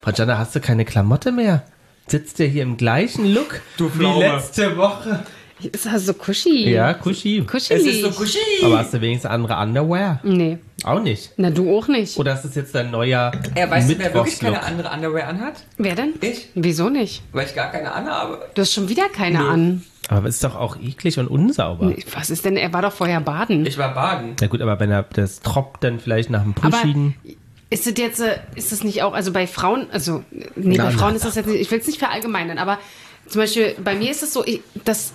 Frau Jana, hast du keine Klamotte mehr? Sitzt ihr hier im gleichen Look wie letzte Woche? Ist das so Kuschi? Ja, Kuschi. Kuschi. Es ist so Kuschi. Aber hast du wenigstens andere Underwear? Nee. Auch nicht. Na, du auch nicht. Oder ist das jetzt dein neuer Weißt du, wer wirklich Mittwochslook? keine andere Underwear anhat? Wer denn? Ich. Wieso nicht? Weil ich gar keine anhabe. Du hast schon wieder keine an. Aber ist doch auch eklig und unsauber. Nee, was ist denn? Er war doch vorher baden. Ich war baden. Na gut, aber wenn er das troppt dann vielleicht nach dem Puschigen. Ist das jetzt, ist das nicht auch, also bei Frauen, also, nee, bei Frauen ist das jetzt nicht, ich will es nicht verallgemeinern, aber zum Beispiel bei mir ist es so, dass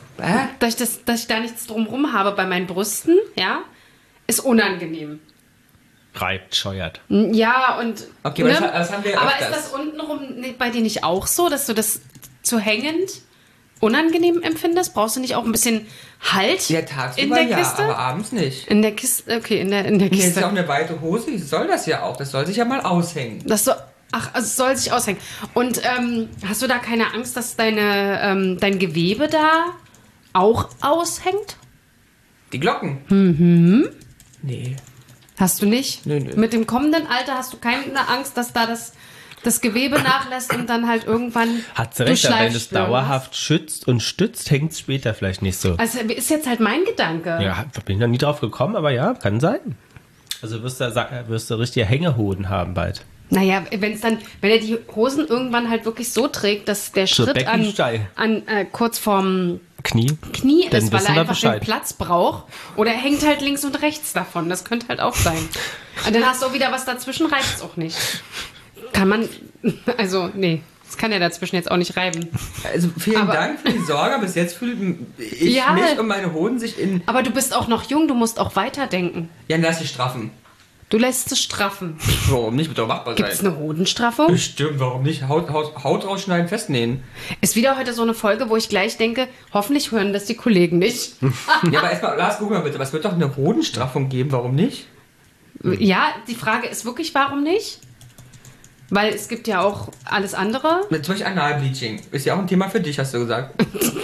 ich da nichts drumrum habe bei meinen Brüsten, ja, ist unangenehm. Reibt, scheuert. Ja, und. Okay, aber das haben wir ja aber öfters. ist das untenrum bei dir nicht auch so, dass du das zu hängend unangenehm empfindest? Brauchst du nicht auch ein bisschen Halt Ja, in tagsüber der ja, Kiste? aber abends nicht. In der Kiste, okay, in der Nee, das ist Kiste. ja auch eine weite Hose, die soll das ja auch. Das soll sich ja mal aushängen. Das so, ach, also es soll sich aushängen. Und hast du da keine Angst, dass dein Gewebe da auch aushängt? Die Glocken? Nee. Hast du nicht? Nö. Mit dem kommenden Alter hast du keine Angst, dass da das Gewebe nachlässt und dann halt irgendwann. Hat sie recht, aber wenn du es Schleifspuren dauerhaft schützt und stützt, hängt es später vielleicht nicht so. hast. Also ist jetzt halt mein Gedanke. Ja, da bin ich noch nie drauf gekommen, aber ja, kann sein. Also wirst du richtige Hängehoden haben bald. Naja, wenn er die Hosen irgendwann halt wirklich so trägt, dass der So Schritt Beckensteil. kurz vorm Knie? Knie Dann ist, weil wissen er wir einfach Bescheid. den Platz braucht. Oder er hängt halt links und rechts davon. Das könnte halt auch sein. Und dann hast du auch wieder was dazwischen, reibt es auch nicht. Kann man, also nee, das kann er dazwischen jetzt auch nicht reiben. Also vielen Aber- Dank für die Sorge. Bis jetzt fühle ich Ja. mich und meine Hoden sich in... Aber du bist auch noch jung, du musst auch weiterdenken. Ja, lass dich straffen. Du lässt es straffen. Warum nicht? Wird doch machbar Gibt es sein. eine Hodenstraffung? Bestimmt, warum nicht? Haut rausschneiden, festnähen. Ist wieder heute so eine Folge, wo ich gleich denke, hoffentlich hören das die Kollegen nicht. Ja, aber erstmal, Lars, guck mal bitte. Es wird doch eine Hodenstraffung geben, warum nicht? Ja, die Frage ist wirklich, warum nicht? Weil es gibt ja auch alles andere. Zum Beispiel Analbleaching. Ist ja auch ein Thema für dich, hast du gesagt.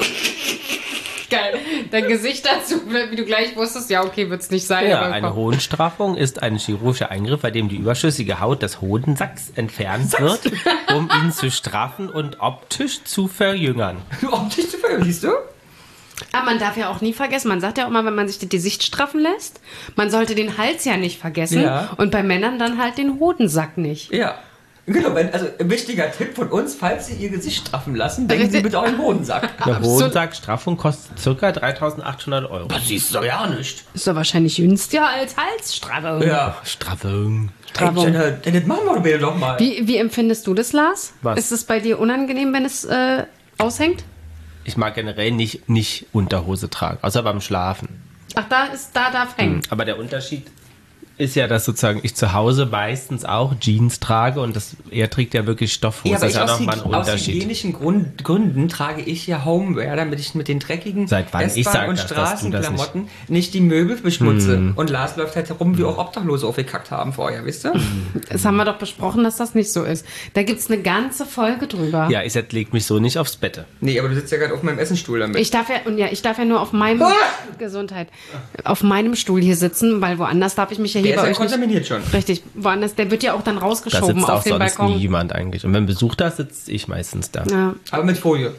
Geil. Dein Gesicht dazu, wie du gleich wusstest, ja, okay, wird es nicht sein. Ja, aber eine Hodenstraffung ist ein chirurgischer Eingriff, bei dem die überschüssige Haut des Hodensacks entfernt wird, um ihn zu straffen und optisch zu verjüngern. Optisch zu verhören, siehst du? Aber man darf ja auch nie vergessen, man sagt ja auch immer, wenn man sich die Sicht straffen lässt, man sollte den Hals ja nicht vergessen Ja. und bei Männern dann halt den Hodensack nicht. Ja. Genau, also ein wichtiger Tipp von uns, falls Sie Ihr Gesicht straffen lassen, denken Sie bitte auch an den Hodensack. Eine Hodensackstraffung kostet ca. 3.800 Euro. Das siehst du doch ja nicht. Ist doch wahrscheinlich günstiger als Halsstraffung. Ja. Straffung. Straffung. Das machen wir bitte doch mal. Wie empfindest du das, Lars? Was? Ist es bei dir unangenehm, wenn es aushängt? Ich mag generell nicht Unterhose tragen, außer beim Schlafen. Ach, da darf hängen. Aber der Unterschied ist ja, dass sozusagen ich zu Hause meistens auch Jeans trage und er trägt ja wirklich Stoffhose. Ja, aber das ist ja aus nochmal ein Unterschied. hygienischen Gründen trage ich ja Homeware, damit ich mit den dreckigen Seit wann ich S-Bahn- sag und das, dass du das Straßenklamotten nicht die Möbel beschmutze. Und Lars läuft halt herum, wie auch Obdachlose aufgekackt haben vorher, wisst ihr? Das haben wir doch besprochen, dass das nicht so ist. Da gibt es eine ganze Folge drüber. Ja, ich leg mich so nicht aufs Bett. Nee, aber du sitzt ja gerade auf meinem Essenstuhl damit. Ich darf ja nur auf meinem Gesundheit auf meinem Stuhl hier sitzen, weil woanders darf ich mich ja hier Der ist bei ja euch nicht. kontaminiert schon. Richtig, woanders, der wird ja auch dann Da rausgeschoben sitzt auf auch den sonst Balkon. niemand eigentlich. Und wenn Besuch da sitzt, ich meistens da. Ja, Aber mit Folie.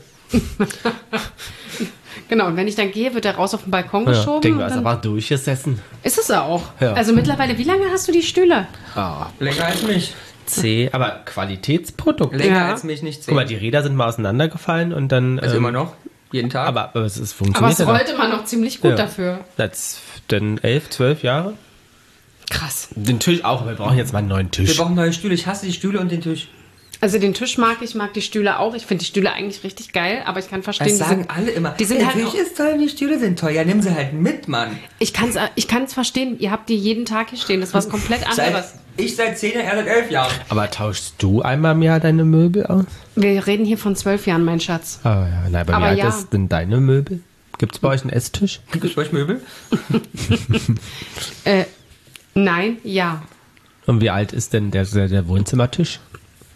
genau, und wenn ich dann gehe, wird er raus auf den Balkon Ja, geschoben. denken wir, und ist dann aber durchgesessen. ist es ja auch. Ja. Also mittlerweile, wie lange hast du die Stühle? Ah, Länger als mich. aber Qualitätsprodukt. Länger Ja. als mich, nicht 10. Guck mal, die Räder sind mal auseinandergefallen und dann... Also immer noch. Jeden Tag. Aber es ist Aber funktioniert es ja noch. rollte man noch ziemlich gut Ja. dafür. Jetzt dann 11, 12 Jahre. Krass. Den Tisch auch, aber wir brauchen jetzt mal einen neuen Wir Tisch. brauchen neue Stühle. Ich hasse die Stühle und den Tisch. Also den Tisch mag ich die Stühle auch. Ich finde die Stühle eigentlich richtig geil, aber ich kann verstehen, Das sagen alle immer. die sind der halt Tisch auch, ist toll, die Stühle sind toll. Ja, nimm sie halt mit, Mann. ich kann's verstehen. Ihr habt die jeden Tag hier stehen. Das ist was komplett anderes. Ich seit 10 Jahren, er seit 11 Jahren. Aber tauschst du einmal im Jahr deine Möbel aus? Wir reden hier von 12 Jahren, mein Schatz. Ah ja, nein, bei Aber mir hat ja. das denn deine Möbel? Gibt es bei euch einen Esstisch? Gibt es bei euch Möbel? Nein, ja. Und wie alt ist denn der Wohnzimmertisch?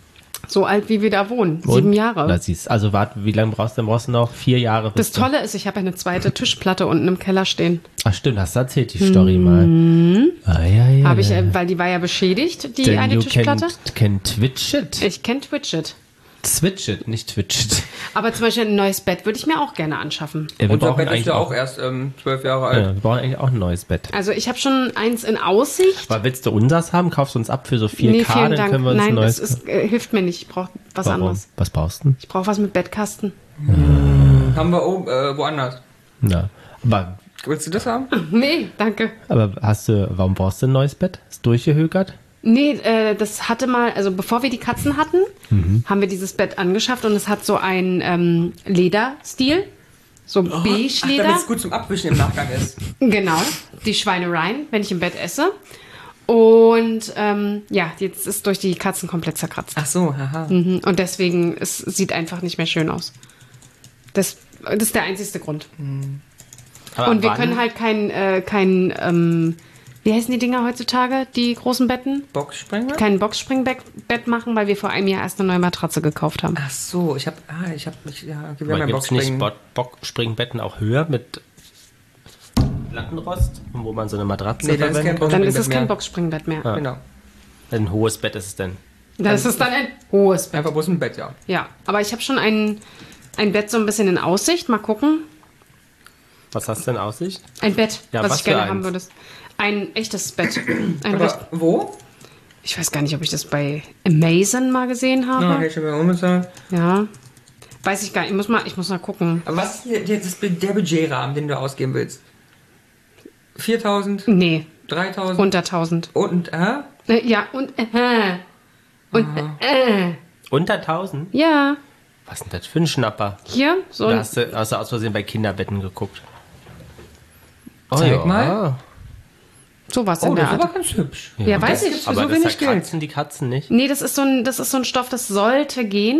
So alt, wie wir da wohnen. 7 Jahre. Na, siehst, also warte, wie lange brauchst du? Dann brauchst du noch 4 Jahre. Das Tolle ist, ich habe eine zweite Tischplatte unten im Keller stehen. Ach stimmt, hast du erzählt, die Story mal. Habe ich, weil die war ja beschädigt, die eine Tischplatte. Can Twitch it. Ich kenne Twitch it. Switch it, nicht Twitch it. Aber zum Beispiel ein neues Bett würde ich mir auch gerne anschaffen. Ja, wir Unser brauchen Bett ist eigentlich ja auch erst 12 Jahre alt. ja, wir brauchen eigentlich auch ein neues Bett. Also ich habe schon eins in Aussicht. Aber willst du unseres haben? Kaufst du uns ab für so 4K, Nee, vielen dann Dank. können wir uns ein Nein, neues... das ist, hilft mir nicht. Ich brauche was Warum? anderes. Was brauchst du denn? Ich brauche was mit Bettkasten. Haben wir woanders. Na, Willst du das haben? Nee, danke. aber warum brauchst du ein neues Bett? Ist durchgehökert? Nee, das hatte mal, also bevor wir die Katzen hatten, haben wir dieses Bett angeschafft und es hat so einen Lederstil. So Beige-Leder. Damit es gut zum Abwischen im Nachgang ist. Genau, die Schweinereien, wenn ich im Bett esse. Und ja, jetzt ist durch die Katzen komplett zerkratzt. Ach so, haha. Und deswegen, es sieht einfach nicht mehr schön aus. Das ist der einzigste Grund. Aber Und wir wann? können halt kein wie heißen die Dinger heutzutage, die großen Betten? Boxspringen? Kein Boxspringbett machen, weil wir vor einem Jahr erst eine neue Matratze gekauft haben. Ach so, wir haben ein Gibt es nicht Boxspringen. Boxspringbetten auch höher mit Lattenrost, wo man so eine Matratze Nee, das ist kein verwendet? Dann ist es kein mehr. Boxspringbett mehr. Genau. Ein hohes Bett ist es denn. Das ist dann ein hohes Bett. Einfach bloß ein Bett, ja. Ja, aber ich habe schon ein Bett so ein bisschen in Aussicht. Mal gucken. Was hast du in Aussicht? Ein Bett, Ja, was was ich gerne für haben eins? würde. Ein echtes Bett. Ein Aber recht, wo? ich weiß gar nicht, ob ich das bei Amazon mal gesehen habe. Na, hätte ich schon mal umgezahlt. Ja. Weiß ich gar nicht. Ich muss mal gucken. Aber was ist der Budgetrahmen, den du ausgeben willst? 4.000? Nee, 3.000? unter 1000. Und, Ja, und Unter 1000? ja. Was ist denn das für ein Schnapper? Hier, so Da ein, hast du aus Versehen bei Kinderbetten geguckt. Oh, Zeig mal. sowas Oh, in der das ist aber Art. ganz hübsch. Ja, weiß das ich. gibt's für Aber so das wenig Geld. zerkratzen die Katzen nicht. Nee, das ist so ein Stoff, das sollte gehen.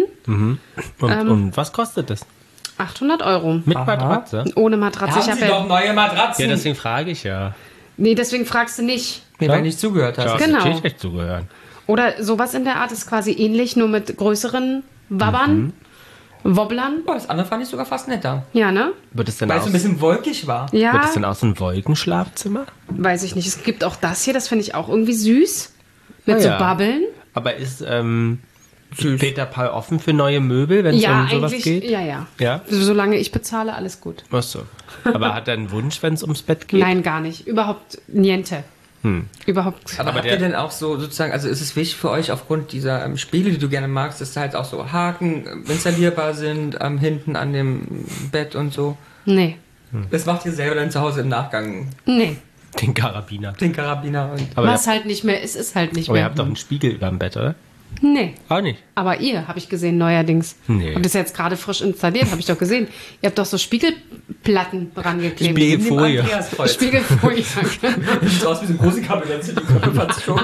Und was kostet das? 800 €. Mit Matratze? Ohne Matratze. Ich Haben hab Sie doch neue Matratzen. Ja, deswegen frage ich ja. Nee, deswegen fragst du nicht. Nee, weil du nicht zugehört hast. Ja, Genau. natürlich echt zugehören. Oder sowas in der Art ist quasi ähnlich, nur mit größeren Wabbern, Wobblern. Boah, das andere fand ich sogar fast netter. Ja, ne? Wird es denn Weil es aus, ein bisschen wolkig war. wird Ja, es denn aus einem Wolkenschlafzimmer? weiß ich nicht. Es gibt auch das hier, das finde ich auch irgendwie süß. Mit Ah, so ja. Babbeln. Aber ist Süß. Peter Paul offen für neue Möbel, wenn es Ja, um sowas eigentlich, geht? ja. Ja? Solange ich bezahle, alles gut. Ach so. Aber hat er einen Wunsch, wenn es ums Bett geht? Nein, gar nicht. Überhaupt niente. Überhaupt. Aber habt der- ihr denn auch so sozusagen, also ist es wichtig für euch aufgrund dieser Spiegel, die du gerne magst, dass da halt auch so Haken installierbar sind, hinten an dem Bett und so? Nee. Das macht ihr selber dann zu Hause im Nachgang, Nee. Den Karabiner. den Karabiner und... Aber, Was halt nicht mehr ist, ist halt nicht aber ihr mehr. habt doch einen Spiegel über dem Bett, oder? Nee. Auch nicht. Aber ihr, habe ich gesehen, neuerdings. Nee. Habt das jetzt gerade frisch installiert, habe ich doch gesehen. Ihr habt doch so Spiegelplatten rangeklebt. Spiegelfolie. Andreaskreuz. Spiegelfolie. Sieht aus wie so ein große Kabinett, die Konfrontation.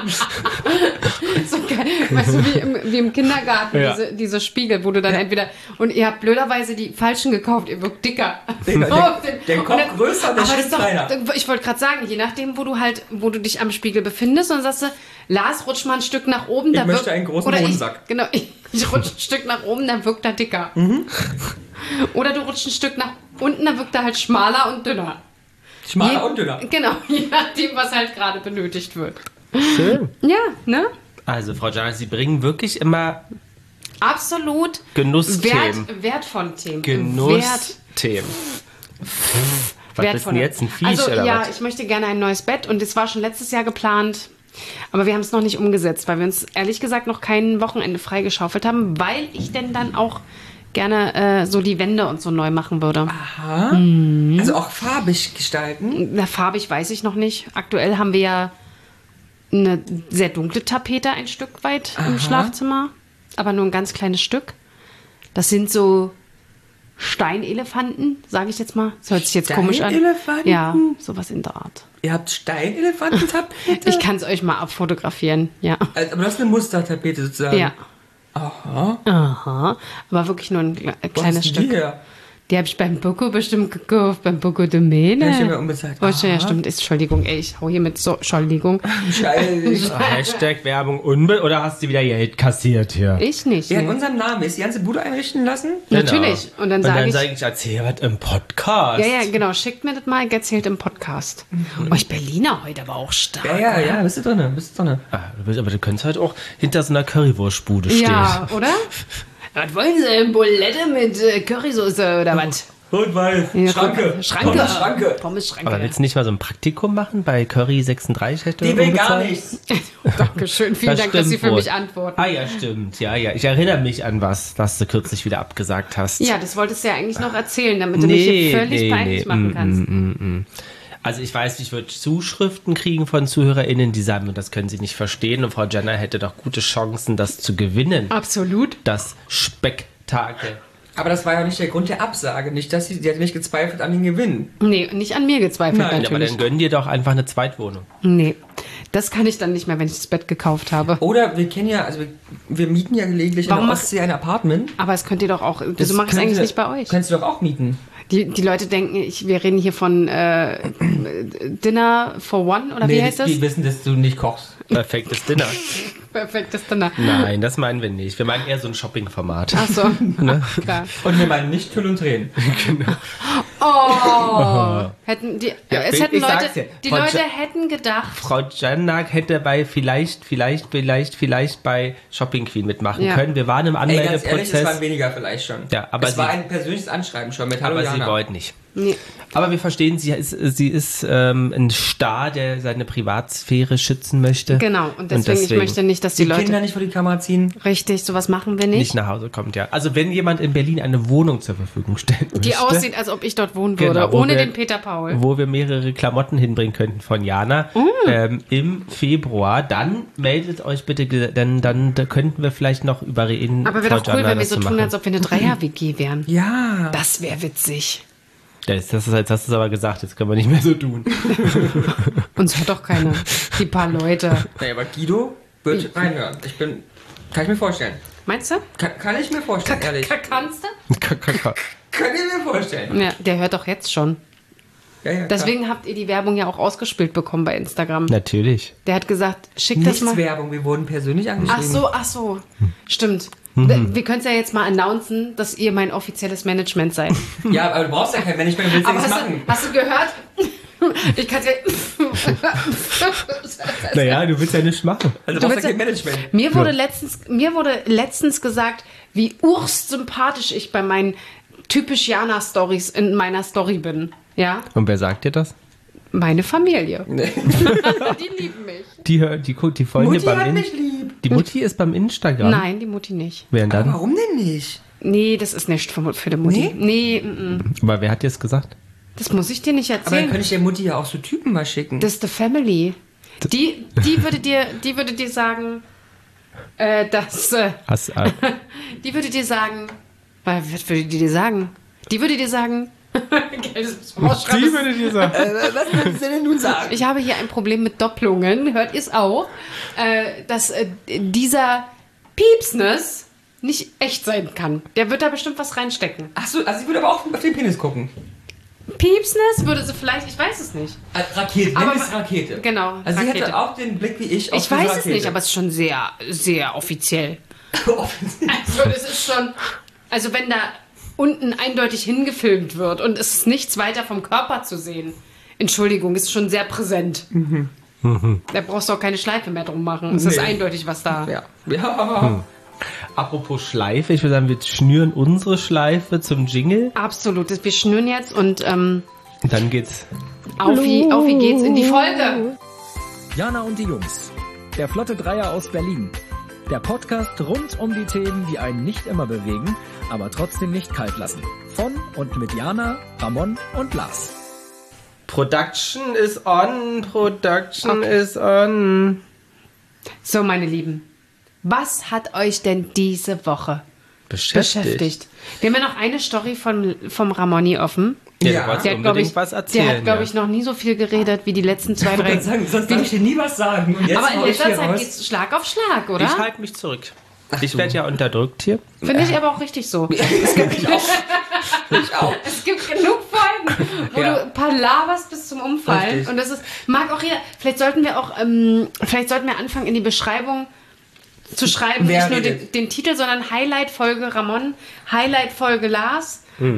So geil. Weißt du, wie im Kindergarten, Ja. diese Spiegel, wo du dann entweder... Und ihr habt blöderweise die falschen gekauft, ihr wirkt dicker. Der Und Kopf dann- größer, der aber Schritt das ist doch, kleiner. ich wollte gerade sagen, je nachdem, wo du dich am Spiegel befindest, und dann sagst du, Lars, rutsch mal ein Stück nach oben. Ich möchte einen großen oder Hodensack. Genau, ich rutsche ein Stück nach oben, dann wirkt er dicker. Oder du rutschst ein Stück nach unten, dann wirkt er halt schmaler und dünner. Schmaler und dünner. Genau, je nachdem, was halt gerade benötigt wird. Schön. Ja, ne? Also, Frau Jana, Sie bringen wirklich immer Absolut Genussthemen. Wert von Themen. Genussthemen. Was ist denn jetzt ein Viech Also oder ja, was? ich möchte gerne ein neues Bett und es war schon letztes Jahr geplant, aber wir haben es noch nicht umgesetzt, weil wir uns ehrlich gesagt noch kein Wochenende freigeschaufelt haben, weil ich denn dann auch gerne so die Wände und so neu machen würde. Also auch farbig gestalten. Na, farbig weiß ich noch nicht. Aktuell haben wir ja eine sehr dunkle Tapete ein Stück weit im Schlafzimmer, aber nur ein ganz kleines Stück. Das sind so Steinelefanten, sage ich jetzt mal. Das hört sich jetzt komisch an. Steinelefanten? Ja, sowas in der Art. Ihr habt Steinelefantentapete? Ich kann es euch mal abfotografieren, ja. Aber das ist eine Mustertapete sozusagen. Ja. Aha. Aha. Aber wirklich nur ein Wo kleines hast du Stück. die her? Die habe ich beim Bocco bestimmt gekauft, beim Bocco de Mene. Ich habe ja unbezahlt. Oh, ja, stimmt. Entschuldigung, ey, ich hau hier mit so, Entschuldigung. Scheiße. Hashtag Werbung oder hast du wieder Geld kassiert hier? Ich nicht. Wir haben Nee. unseren Namen. Ist die ganze Bude einrichten lassen? Natürlich. Und dann sage ich, erzähl was im Podcast. ja, genau, schickt mir das mal, erzählt im Podcast. Oh, ich Berliner heute aber auch stark. Ja, bist du drinne. Ah, aber du könntest halt auch hinter so einer Currywurstbude stehen. Ja, oder? Was wollen Sie? Bulette mit Currysoße oder was? Rot-Weiß. Schranke. Pommes-Schranke. Aber willst du nicht mal so ein Praktikum machen bei Curry 36? Hätte Die will gar bezahlt? nichts. Dankeschön, vielen Dank, dass Sie für wohl. mich antworten. Ah ja, stimmt. Ja. Ich erinnere mich an was du kürzlich wieder abgesagt hast. Ja, das wolltest du ja eigentlich noch erzählen, damit du mich hier völlig peinlich machen kannst. Also ich weiß, ich würde Zuschriften kriegen von ZuhörerInnen, die sagen, das können sie nicht verstehen. Und Frau Jenner hätte doch gute Chancen, das zu gewinnen. Absolut. Das Spektakel. Aber das war ja nicht der Grund der Absage. Nicht, dass sie hat nicht gezweifelt an den Gewinn. Nee, nicht an mir gezweifelt Nein, Ja, aber natürlich. dann gönn dir doch einfach eine Zweitwohnung. Nee, das kann ich dann nicht mehr, wenn ich das Bett gekauft habe. Oder wir kennen ja, also wir mieten ja gelegentlich Warum in der mach- Ostsee ein Apartment. Aber das könnt ihr doch auch, wieso mache ich es eigentlich nicht bei euch? Könntest du doch auch mieten. Die Leute denken, wir reden hier von Dinner for One, oder wie heißt das? Die wissen, dass du nicht kochst. Perfektes Dinner. Perfektes Dinner. Nein, das meinen wir nicht. Wir meinen eher so ein Shopping-Format. Ach so, klar. Und wir meinen nicht Tüll und Tränen. Oh, hätten die, Ja, es ich hätten Leute, sag's dir. die Frau Leute Ja- hätten gedacht, Frau Jannak hätte bei vielleicht bei Shopping Queen mitmachen Ja. können. Wir waren im Ey, ganz ehrlich, es Anmeldeprozess. waren weniger vielleicht schon. Ja, aber es war sie- ein persönliches Anschreiben schon mit Hallo Aber sie Jana. wollte nicht. nee, Aber wir verstehen, sie ist ein Star, der seine Privatsphäre schützen möchte. genau. Und deswegen, ich möchte nicht, dass die Die Leute Kinder nicht vor die Kamera ziehen. richtig, sowas machen wir nicht nicht. nach Hause kommt, ja. Also wenn jemand in Berlin eine Wohnung zur Verfügung stellen möchte, Die aussieht, als ob ich dort wohnen würde, Genau, wo ohne wir- den Peter Paul. wo wir mehrere Klamotten hinbringen könnten von Jana im Februar, dann meldet euch bitte, denn dann da könnten wir vielleicht noch über reden. Aber wäre doch cool, Jana, wenn wir das so zu tun, machen. als ob wir eine Dreier-WG wären. Ja. Das wäre witzig. Jetzt hast du es aber gesagt, jetzt können wir nicht mehr so tun. Uns hört doch keiner. Die paar Leute. Naja, aber Guido wird reinhören. Kann ich mir vorstellen. Meinst du? Kann ich mir vorstellen, ehrlich. Kannst du? Kann ich mir vorstellen. Ja, der hört doch jetzt schon. Ja, Deswegen habt ihr die Werbung ja auch ausgespielt bekommen bei Instagram. Natürlich. Der hat gesagt, schick das Nichts mal. Werbung, wir wurden persönlich angeschrieben. Ach so. Stimmt. Wir können es ja jetzt mal announcen, dass ihr mein offizielles Management seid. Ja, aber du brauchst ja kein Management, du willst ja Aber nichts machen. hast du gehört? Ich kann es ja. Naja, du willst ja nichts machen. Also Du du brauchst willst ja kein Management. Mir wurde letztens gesagt, wie ursympathisch ich bei meinen typisch Jana-Stories in meiner Story bin. Ja, Und wer sagt dir das? meine Familie. Die lieben mich. Die Freunde Mutti hat mich lieb. Die Mutti ist beim Instagram. Nein, die Mutti nicht. Wer denn Aber dann? warum denn nicht? Nee, das ist nicht für die Mutti. Nee, Aber wer hat dir das gesagt? das muss ich dir nicht Aber dann erzählen. könnte ich der Mutti ja auch so Typen mal schicken. Das ist the family. Die würde dir sagen, die würde dir sagen, was würde die dir sagen? Die würde dir sagen, würde dir sagen. Was würdest du denn nun sagen? ich habe hier ein Problem mit Doppelungen, hört ihr es auch, dass dieser Piepsness nicht echt sein kann. Der wird da bestimmt was reinstecken. Achso, also ich würde aber auch auf den Penis gucken. Piepsness würde sie vielleicht, ich weiß es nicht. Rakete, Aber nenn es Rakete. genau, Also sie Rakete. hätte auch den Blick wie ich auf Ich diese weiß es Rakete. nicht, aber es ist schon sehr, sehr offiziell. Offensichtlich. Also es ist schon, also wenn da unten eindeutig hingefilmt wird und es ist nichts weiter vom Körper zu sehen, Entschuldigung, ist schon sehr präsent. Da brauchst du auch keine Schleife mehr drum machen. Es ist Nee. eindeutig, was da. Ja. Apropos Schleife, ich würde sagen, wir schnüren unsere Schleife zum Jingle. Absolut. Wir schnüren jetzt und Dann geht's. auf wie geht's in die Folge. Jana und die Jungs. Der Flotte Dreier aus Berlin. Der Podcast rund um die Themen, die einen nicht immer bewegen, aber trotzdem nicht kalt lassen. Von und mit Jana, Ramon und Lars. Production is on. Production is on. So, meine Lieben, was hat euch denn diese Woche beschäftigt? Wir haben ja noch eine Story vom Ramoni offen. Ja, Ja. du wolltest Der hat, unbedingt glaube ich, was erzählen. der hat, glaube ich, noch nie so viel geredet wie die letzten 2, 3. Sonst darf ich dir nie was sagen. Und jetzt Aber in hau ich letzter hier Zeit raus. geht's Schlag auf Schlag, oder? Ich halte mich zurück. Ich werde ja unterdrückt hier. Finde ich aber auch richtig so. Ich auch. Es gibt genug Folgen, wo du palaverst bis zum Umfallen. Richtig. Und das ist, mag auch jeder. Vielleicht sollten wir anfangen, in die Beschreibung zu schreiben, Wer nicht nur redet? den Titel, sondern Highlight-Folge Ramon, Highlight-Folge Lars.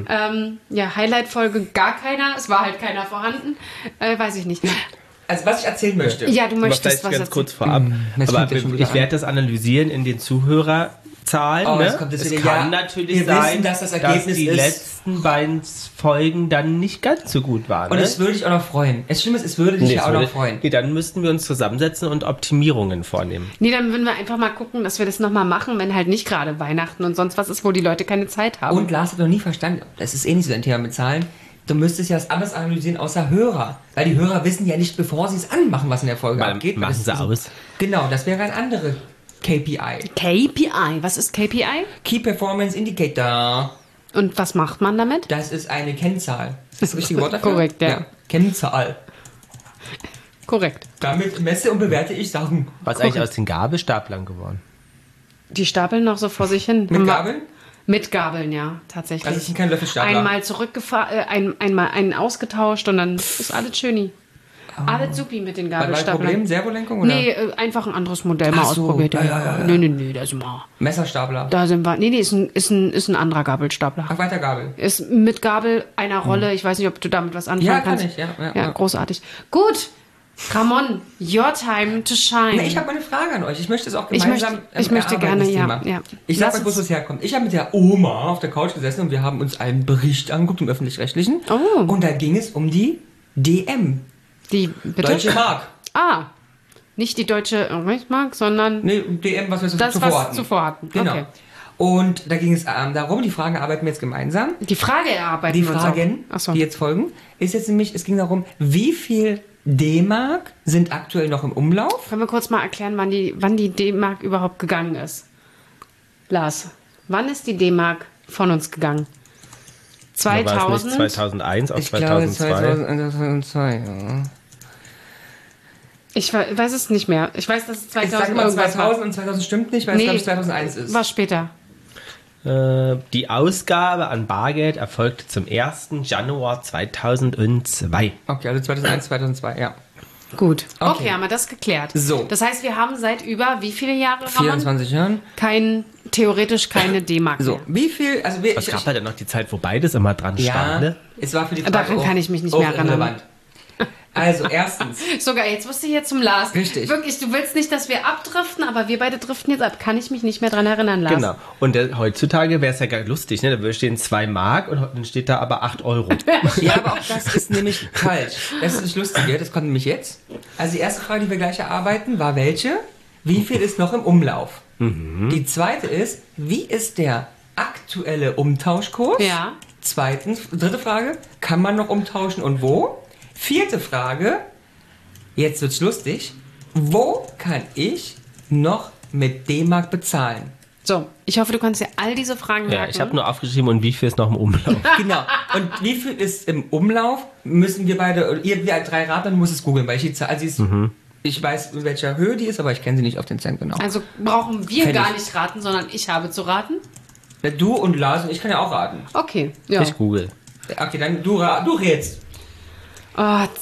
Highlight-Folge gar keiner. Es war halt keiner vorhanden. Weiß ich nicht. Also was ich erzählen möchte. Ja, du Aber möchtest vielleicht was ganz erzählen. kurz vorab. das Aber fängt ja schon wieder ich werde das analysieren in den Zuhörerzahlen. Oh, Ne? jetzt kommt es Es wieder, kann ja, natürlich wir sein, wissen, dass das Ergebnis die ist- letzten beiden Folgen dann nicht ganz so gut waren. Und ne? es würde dich auch noch freuen. Es Schlimme ist, es würde dich Nee, ja es auch würde- noch freuen. Nee, dann müssten wir uns zusammensetzen und Optimierungen vornehmen. Nee, dann würden wir einfach mal gucken, dass wir das nochmal machen, wenn halt nicht gerade Weihnachten und sonst was ist, wo die Leute keine Zeit haben. Und Lars hat noch nie verstanden, das ist eh nicht so dein Thema mit Zahlen, du müsstest ja was anderes analysieren außer Hörer. Weil die Hörer wissen ja nicht, bevor sie es anmachen, was in der Folge Weil abgeht. machen Das sie ist- aus. Genau, das wäre ein anderes KPI. KPI, was ist KPI? Key Performance Indicator. Und was macht man damit? Das ist eine Kennzahl. Ist das das richtige Wort dafür? Korrekt, ja. Kennzahl. Korrekt. Damit messe und bewerte ich Sachen. Was ist eigentlich aus den Gabelstaplern geworden? Die stapeln noch so vor sich hin. Mit Gabeln? Mit Gabeln, ja, tatsächlich. Also es sind keine Löffelstapler. Einmal zurückgefahren, einmal einen ausgetauscht und dann ist alles schöni. Alles supi mit den Weil Problem? Gabelstaplern. Servolenkung oder? Nee, einfach ein anderes Modell mal Ach so, ausprobiert. ja. Nee, da sind wir. Messerstapler. Da sind wir. Nee, ist ein anderer Gabelstapler. Ach, weiter Gabel. Ist mit Gabel einer Rolle. Ich weiß nicht, ob du damit was anfangen Ja, kann kannst. ich, ja. Großartig. Gut. Ramon, your time to shine. Nee, ich habe eine Frage an euch. Ich möchte es auch Ich gemeinsam möchte erarbeiten, gerne, das ja, Thema. ja. Ich sag Lass mal, wo uns- es herkommt. Ich habe mit der Oma auf der Couch gesessen und wir haben uns einen Bericht angeguckt im Öffentlich-Rechtlichen. Oh. Und da ging es um die DM. Die, bitte? Deutsche Mark. Ah, nicht die deutsche Reichsmark, sondern Nee, DM, was wir das, zuvor was hatten. zuvor hatten. Genau. Okay. Und da ging es darum, die Fragen erarbeiten wir jetzt gemeinsam. Die Frage erarbeiten Die wir uns Fragen, auch. Achso. die jetzt folgen, ist jetzt nämlich, es ging darum, wie viel D-Mark sind aktuell noch im Umlauf? Können wir kurz mal erklären, wann die D-Mark überhaupt gegangen ist? Lars, wann ist die D-Mark von uns gegangen? War es 2000? nicht 2001 auf Ich glaube 2002? 2002, ja. Ich weiß es nicht mehr. Ich weiß, dass es Ich 2000 sage mal irgendwas 2000 und 2000 stimmt nicht, weil es glaube ich 2001 ist. war später. Die Ausgabe an Bargeld erfolgte zum 1. Januar 2002. Okay, also 2001, 2002, ja. Gut. Okay, Okay. haben wir das geklärt. So. Das heißt, wir haben seit über wie viele Jahre, Ramon? 24 Jahren. Theoretisch keine D-Mark So, mehr. wie viel, also wir, Es gab halt dann noch die Zeit, wo beides immer dran stand. ja, Ne? es war für die Daran kann ich mich nicht mehr erinnern. irrelevant. Also, erstens, Sogar jetzt musst du hier zum Lars. Richtig. Wirklich, du willst nicht, dass wir abdriften, aber wir beide driften jetzt ab. Kann ich mich nicht mehr dran erinnern, Lars. Genau. Und heutzutage wäre es ja gar lustig, ne? Da würde stehen 2 Mark und dann steht da aber 8 Euro. ja, aber auch das ist nämlich falsch. Das ist nicht lustig, das kommt nämlich jetzt. Also die erste Frage, die wir gleich erarbeiten, war welche? Wie viel ist noch im Umlauf? Die zweite ist, wie ist der aktuelle Umtauschkurs? Ja. Dritte Frage, kann man noch umtauschen und wo? Vierte Frage, jetzt wird's lustig, wo kann ich noch mit D-Mark bezahlen? So, ich hoffe, du kannst dir all diese Fragen Ja, merken. ich habe nur aufgeschrieben, und wie viel ist noch im Umlauf? Genau. Und wie viel ist im Umlauf? Müssen wir beide, ihr wir 3 raten, dann muss es googeln, weil ich die Zahl, also sie ist, ich weiß, in welcher Höhe die ist, aber ich kenne sie nicht auf den Cent genau. Also brauchen wir Fertig. gar nicht raten, sondern ich habe zu raten. Du und Lars und ich kann ja auch raten. Okay, ja. Ich google. Okay, dann du rätst. Oh,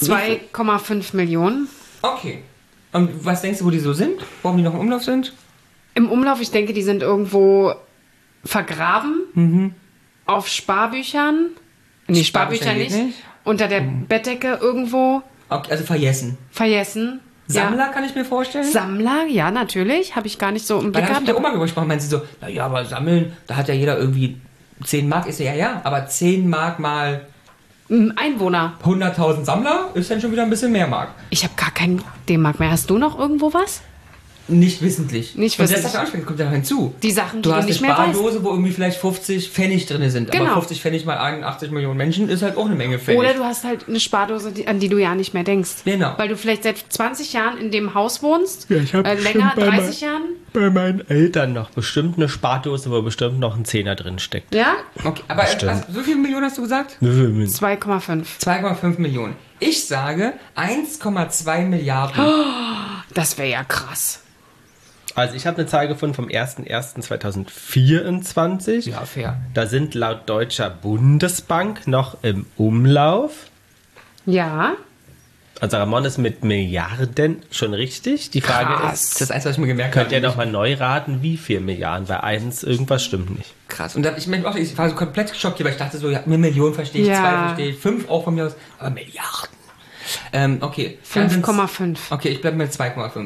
2,5 Millionen. Okay. Und was denkst du, wo die so sind? Warum die noch im Umlauf sind? Im Umlauf, ich denke, die sind irgendwo vergraben. Auf Sparbüchern. Nee, Sparbücher Sparbücher geht nicht. nicht. Unter der Bettdecke irgendwo Okay, also vergessen. vergessen. Sammler Ja. kann ich mir vorstellen. Sammler, ja, natürlich. Habe ich gar nicht so im Weil Blick da habe ich mit der gehabt. Oma gesprochen, meinte sie so, naja, aber sammeln, da hat ja jeder irgendwie 10 Mark, ist ja, aber 10 Mark mal Einwohner. 100.000 Sammler ist dann schon wieder ein bisschen mehr Mark. Ich habe gar keinen D-Mark mehr. Hast du noch irgendwo was? Nicht wissentlich. Nicht Und wissentlich. das kommt ja noch hinzu. Die Sachen, die Du du hast nicht eine mehr weißt. Spardose, wo irgendwie vielleicht 50 Pfennig drin sind. Genau. Aber 50 Pfennig mal 81 Millionen Menschen ist halt auch eine Menge Pfennig. Oder du hast halt eine Spardose, an die du ja nicht mehr denkst. Genau. Weil du vielleicht seit 20 Jahren in dem Haus wohnst. Ja, ich hab länger, bestimmt bei 30 Jahren. Bei meinen Eltern noch bestimmt eine Spardose, wo bestimmt noch ein Zehner drin steckt. Ja? Okay, aber Stimmt. wie viele Millionen hast du gesagt? 2,5. 2,5 Millionen. Ich sage 1,2 Milliarden. Das wäre ja krass. Also ich habe eine Zahl gefunden vom 01.01.2024. Ja, fair. Da sind laut Deutscher Bundesbank noch im Umlauf. Ja. Also Ramon ist mit Milliarden schon richtig. Die Frage Das ist, ist das, was ich mir gemerkt könnt ihr habe. nochmal neu raten, wie viel Milliarden? Bei eins irgendwas stimmt nicht. Krass. Und ich war so komplett geschockt hier, weil ich dachte so, ja, eine Million verstehe ich, Ja. 2 verstehe ich, 5 auch von mir aus, aber Milliarden. Okay. Dann sind's- 5,5. Okay, ich bleibe mit 2,5.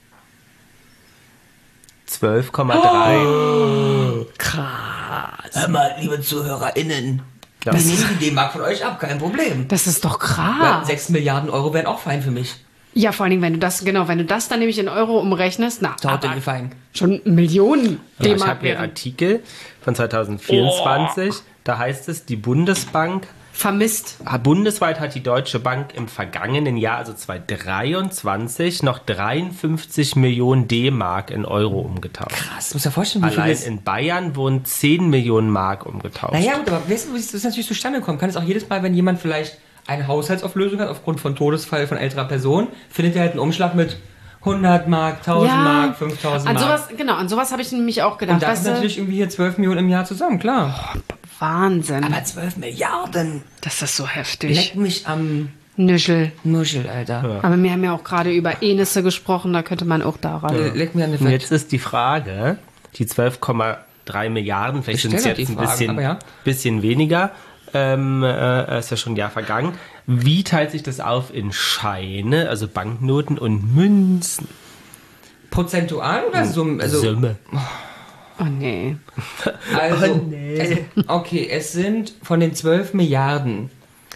12,3. Krass. Hör mal, liebe ZuhörerInnen, Ja. wir nehmen die D-Mark von euch ab, kein Problem. Das ist doch Weil krass. 6 Milliarden Euro wären auch fein für mich. Ja, vor allen Dingen, wenn du das dann nämlich in Euro umrechnest, Totally fein. schon Millionen Ja, ich D-Mark habe hier einen wären. Artikel von 2024. Da heißt es, die Bundesbank, Vermisst. bundesweit hat die Deutsche Bank im vergangenen Jahr, also 2023, noch 53 Millionen D-Mark in Euro umgetauscht. Krass, muss ja vorstellen, wie viel Allein das... in Bayern wurden 10 Millionen Mark umgetauscht. Naja, gut, aber weißt du, wie das natürlich zustande kommt? Kann es auch jedes Mal, wenn jemand vielleicht eine Haushaltsauflösung hat, aufgrund von Todesfall von älterer Person, findet er halt einen Umschlag mit 100 Mark, 1000 Mark, 5000 an Mark. sowas, an sowas habe ich nämlich auch gedacht. Und da Weißt kommt du, natürlich irgendwie hier 12 Millionen im Jahr zusammen, klar. Wahnsinn. Aber 12 Milliarden, Das ist so heftig. leck mich am Nüschel. Nuschel, Alter. Aber wir haben ja auch gerade über Enisse gesprochen, da könnte man auch daran. Leck mir an der Und Fett. jetzt ist die Frage, die 12,3 Milliarden, vielleicht Ich sind es stell jetzt doch die ein Fragen, bisschen, aber ja. bisschen weniger, ist ja schon ein Jahr vergangen. Wie teilt sich das auf in Scheine, also Banknoten und Münzen? Prozentual oder Summe? Also, Summe. Oh nee. also, okay, es sind von den 12 Milliarden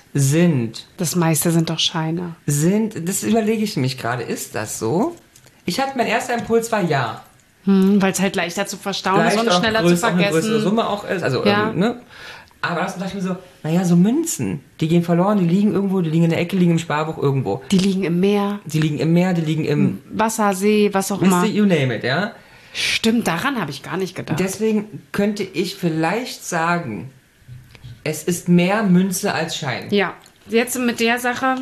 Das meiste sind doch Scheine. das überlege ich mich gerade, ist das so? Mein erster Impuls war ja. Weil es halt leichter zu verstauen ist und auch schneller zu auch eine größere vergessen. Summe auch ist. Also, Ja. ne? Aber das dachte ich mir so, naja, so Münzen, die gehen verloren, die liegen irgendwo, die liegen in der Ecke, liegen im Sparbuch irgendwo. Die liegen im Meer, Die liegen im Meer, die liegen im, Wasser, See, was auch immer. you name it, ja? Stimmt, daran habe ich gar nicht gedacht. Deswegen könnte ich vielleicht sagen, es ist mehr Münze als Schein. Ja, jetzt mit der Sache,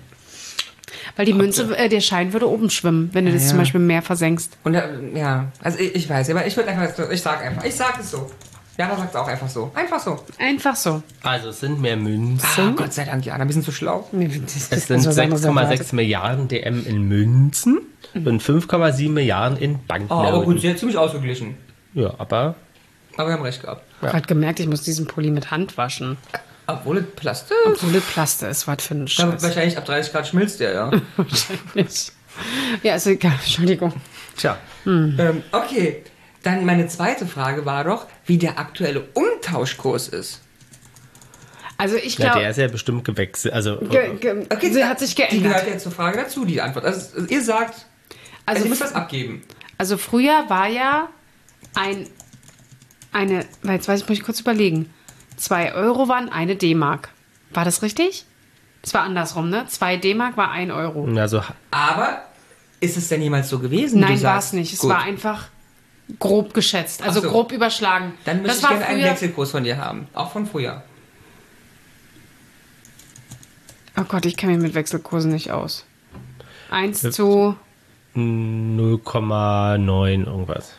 weil die Münze, der Schein würde oben schwimmen, wenn du das Ja. zum Beispiel im Meer versenkst. Und ja, also ich weiß, aber ich sag es so. Jana sagt es auch einfach so. Einfach so. Einfach so. Also es sind mehr Ah, Münzen. Gott sei Dank, Jana, wir sind so schlau. Es sind 6,6 Milliarden DM in Münzen und 5,7 Milliarden in Oh, Banknoten. aber gut, sie hat ziemlich ausgeglichen. Ja, aber Aber wir haben recht gehabt. Ich habe gerade gemerkt, ich muss diesen Pulli mit Hand waschen. Obwohl es Plaste ist. Obwohl das Plaste ist, was für ein Aber Scheiß. wahrscheinlich ab 30 Grad schmilzt der, ja. Wahrscheinlich. Ja, ist egal. Entschuldigung. tja, Okay, dann meine zweite Frage war doch, wie der aktuelle Umtauschkurs ist. Also ich ja, der glaube, ist ja bestimmt gewechselt. Also sie hat sich Die gehört geändert. jetzt zur Frage dazu, die Antwort. Also ihr sagt, also ihr müsst was abgeben. Also früher war ja weil jetzt muss ich kurz überlegen. 2 Euro waren eine D-Mark. War das richtig? Das war andersrum, ne? 2 D-Mark war 1 Euro. also Aber ist es denn jemals so gewesen? wie Nein, du war es sagst? nicht. Es Gut. war einfach grob geschätzt. Also Ach so. grob überschlagen. Dann müsste das ich war gerne einen früher. Wechselkurs von dir haben. Auch von früher. Oh Gott, ich kenne mich mit Wechselkursen nicht aus. 1 zu 0,9 irgendwas.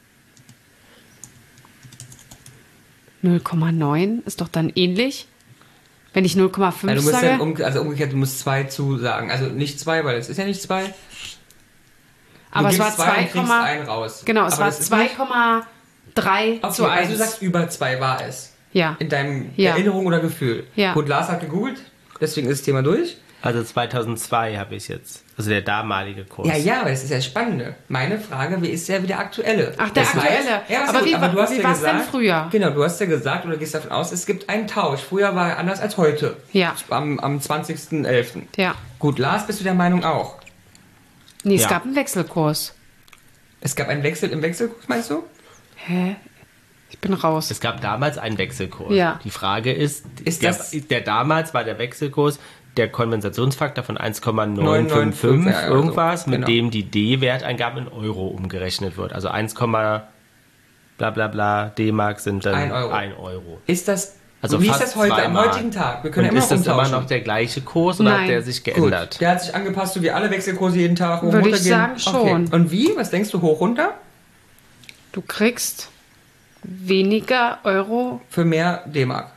0,9 ist doch dann ähnlich. Wenn ich 0,5 Ja, du musst sage. dann umgekehrt, du musst 2 zu sagen. Also nicht 2, weil es ist ja nicht 2. aber es war 2 und 2, kriegst einen raus. genau, es Aber war das ist nicht- 2,3 Okay, zu 1. also du sagst, über 2 war es. ja. In deinem Ja. Erinnerung oder Gefühl. Ja. Gut, Lars hat gegoogelt, deswegen ist das Thema durch. Also 2002 habe ich jetzt. Also der damalige Kurs. Ja, aber das ist ja spannend. Meine Frage, wie ist der wieder aktuelle? Ach, der aktuelle. Ja, Aber gut, wie du hast wie ja war's denn gesagt, früher? Genau, du hast ja gesagt, oder gehst davon aus, es gibt einen Tausch. Früher war er anders als heute. Ja. Am 20.11. Ja. Gut, Lars, bist du der Meinung auch? Nee, es Ja. gab einen Wechselkurs. Es gab einen Wechsel im Wechselkurs, meinst du? Hä? Ich bin raus. Es gab damals einen Wechselkurs. Ja. Die Frage ist, Ist der damals war der Wechselkurs der Kompensationsfaktor von 1,955 ja, irgendwas, so, mit genau. dem die D-Werteingabe in Euro umgerechnet wird. Also 1, bla bla bla D-Mark sind dann 1 Euro. 1 Euro. Ist das Also Wie ist fast das heute, am zweimal. heutigen Tag? Wir können Und ja ist immer das immer umtauschen. noch der gleiche Kurs oder hat Nein. der sich Gut, geändert? der hat sich angepasst, so wie alle Wechselkurse jeden Tag. Hoch, Würde runter ich gehen. sagen, schon. Okay. Und wie? Was denkst du, hoch, runter? Du kriegst weniger Euro. Für mehr D-Mark.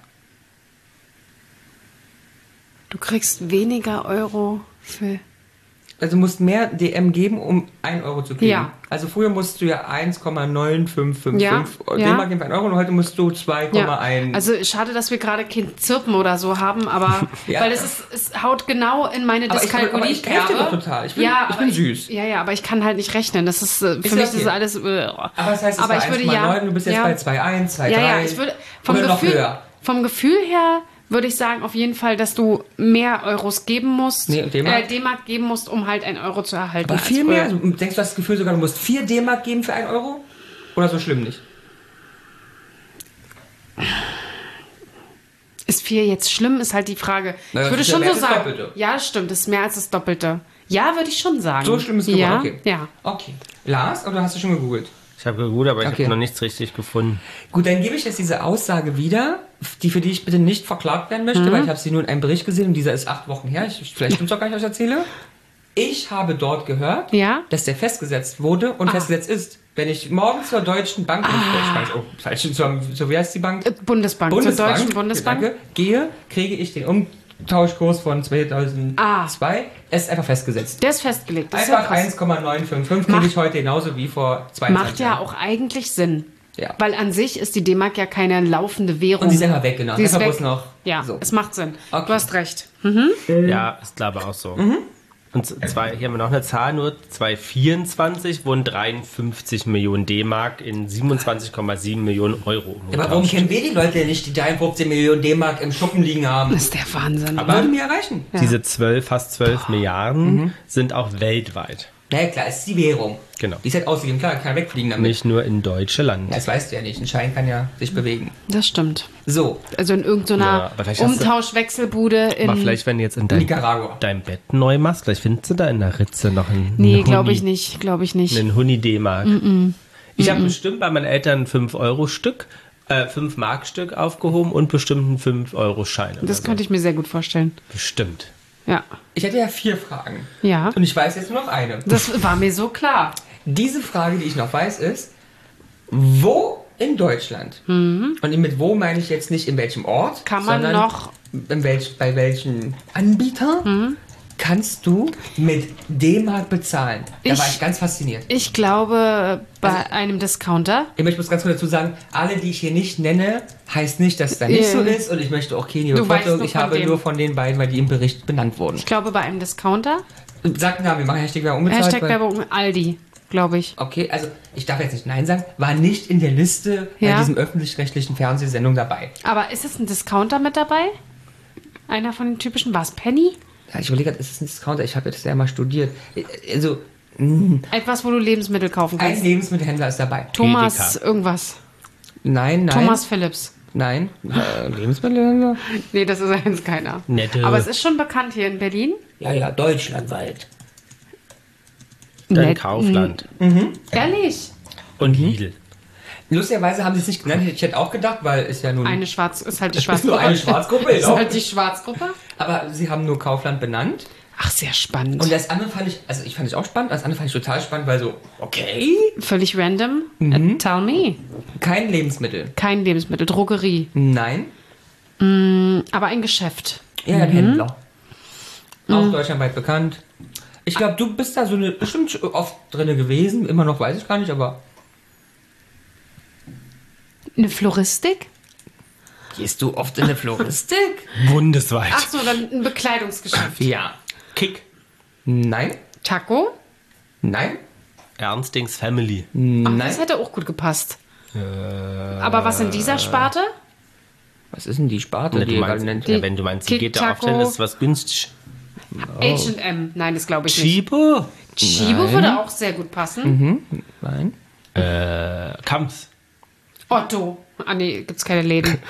Du kriegst weniger Euro für. Also du musst mehr DM geben, um 1 Euro zu kriegen. Ja. Also früher musst du ja 1,9555 Ja, D-Mark geben für 1 Euro und heute musst du 2,1. Ja. Also schade, dass wir gerade kein Zirpen oder so haben, aber Ja. weil es haut genau in meine Aber ich helfe dir Dyskalkulie-Kerbe. doch total. Ich bin süß. Ja, aber ich kann halt nicht rechnen. Das ist für mich okay. das ist alles. Aber das heißt, es aber war ich würde 1,9, du bist jetzt ja, bei 2,1, 2,3. Ja, ich würde oder noch höher. vom Gefühl her würde ich sagen auf jeden Fall, dass du mehr Euros geben musst, Nee, und D-Mark? D-Mark geben musst, um halt 1 Euro zu erhalten. Aber als viel früher. mehr? Also, denkst du, hast das Gefühl sogar, du musst 4 D-Mark geben für 1 Euro? Oder so schlimm nicht? Ist 4 jetzt schlimm, ist halt die Frage. Naja, ich würde das ist ja schon mehr so als das sagen. Doppelte. Ja, das stimmt, das ist mehr als das Doppelte. Ja, würde ich schon sagen. So schlimm ist es geworden, ja, okay. Ja. Okay. Lars, oder hast du schon gegoogelt? Ich habe gegoogelt, aber ich Okay. habe noch nichts richtig gefunden. Gut, dann gebe ich jetzt diese Aussage wieder, für die ich bitte nicht verklagt werden möchte, weil ich habe sie nur in einem Bericht gesehen und dieser ist 8 Wochen her. Vielleicht stimmt es auch gar nicht, was ich erzähle. Ich habe dort gehört, Ja? dass der festgesetzt wurde und festgesetzt ist. Wenn ich morgen zur Deutschen Bank, wie heißt die Bank? Bundesbank, zur Deutschen Bundesbank. Danke, gehe, kriege ich den Umtauschkurs von 2002. Es ist einfach festgesetzt. Der ist festgelegt. Das ist ja Einfach krass. 1,955 kriege ich heute genauso wie vor 22 Macht ja Jahren. auch eigentlich Sinn. Ja. Weil an sich ist die D-Mark ja keine laufende Währung. Und sie ist einfach weg, genau. Sie ist Einfach weg. bloß noch Ja, so. es macht Sinn. Okay. Du hast recht. Ja, ist glaube auch so. Und hier haben wir noch eine Zahl, nur 2024 wurden 53 Millionen D-Mark in 27,7 Millionen Euro Aber warum umgetauscht. kennen wir die Leute nicht, die 53 Millionen D-Mark im Schuppen liegen haben? Das ist der Wahnsinn. Aber würde mir erreichen. Diese fast 12 Milliarden sind auch weltweit. Na ja, klar, es ist die Währung. Genau. Die ist halt ausgegeben, klar, kann wegfliegen damit. Nicht nur in Deutschland. Ja, das weißt du ja nicht. Ein Schein kann ja sich bewegen. Das stimmt. So, Also in Ja, irgendeiner aber vielleicht hast du- Umtauschwechselbude Aber in. vielleicht, wenn du jetzt in Nicaragua. dein Bett neu machst, vielleicht findest du da in der Ritze noch einen Nee, einen glaube ich Huni. nicht. Glaube ich nicht. Einen Huni D-Mark. Ich habe bestimmt bei meinen Eltern ein 5-Euro-Stück, 5-Mark-Stück aufgehoben und bestimmt einen 5-Euro-Schein. Das könnte ich mir sehr gut vorstellen. Bestimmt. Ja. Ich hätte ja 4 Fragen. Ja. Und ich weiß jetzt nur noch eine. Das war mir so klar. Diese Frage, die ich noch weiß, ist, wo in Deutschland, und mit wo meine ich jetzt nicht in welchem Ort, Kann man sondern noch- bei welchem Anbieter kannst du mit D-Mark bezahlen? Da war Ich- ich ganz fasziniert. Ich glaube, bei Also- einem Discounter. Ich möchte bloß ganz kurz dazu sagen, alle, die ich hier nicht nenne, heißt nicht, dass es da nicht so ist und ich möchte auch keine Du weißt Bevorzugung. nur Ich von habe dem. nur von den beiden, weil die im Bericht benannt wurden. Ich glaube, bei einem Discounter. Sag Namen, wir machen Hashtag Werbung unbezahlt. Hashtag weil- Werbung Aldi, glaube ich. Okay, also ich darf jetzt nicht Nein sagen, war nicht in der Liste bei Ja. diesem öffentlich-rechtlichen Fernsehsendung dabei. Aber ist es ein Discounter mit dabei? Einer von den typischen. War es Penny? Ja, ich überlege gerade, ist es ein Discounter? Ich habe das ja mal studiert. Also, Etwas, wo du Lebensmittel kaufen ein kannst. Lebensmittelhändler ist dabei. Thomas Edeka. irgendwas. Nein, nein. Thomas Phillips. Nein. Lebensmittelhändler? Nee, das ist eins keiner. Nette. Aber es ist schon bekannt hier in Berlin. Ja, ja, deutschlandweit. Dann Nett. Kaufland Ehrlich? und Lidl. Lustigerweise haben sie es nicht genannt. Ich hätte auch gedacht, weil es ja nun... Ist halt die ist nur Schwarzgruppe. eine Schwarzgruppe. Ist Genau. halt die Schwarzgruppe. Aber sie haben nur Kaufland benannt. Ach, sehr spannend. Und das andere fand ich, also ich fand es auch spannend, das andere fand ich total spannend, weil so, okay, Völlig random. Tell me. kein Lebensmittel. Kein Lebensmittel, Drogerie. Nein. Aber ein Geschäft. Ja, ein Händler. Auch deutschlandweit bekannt. Ich glaube, du bist da so bestimmt oft drinne gewesen. Immer noch, weiß ich gar nicht, aber Eine Floristik? gehst du oft in eine Floristik? Bundesweit. Ach so, dann ein Bekleidungsgeschäft. Ja. Kick. Nein. Taco? Nein. Ernstings Family. Ach, Nein. das hätte auch gut gepasst. Aber was in dieser Sparte? Was ist denn die Sparte, Ne, die du ihr gerade meinst, nennt? ja, wenn du meinst, die Kick, geht da oft hin, Taco. ist es was günstig. H&M. Nein, das glaube ich nicht. Chibo? Chibo würde auch sehr gut passen. Nein. Kamps. Otto. Ah nee, gibt's keine Läden.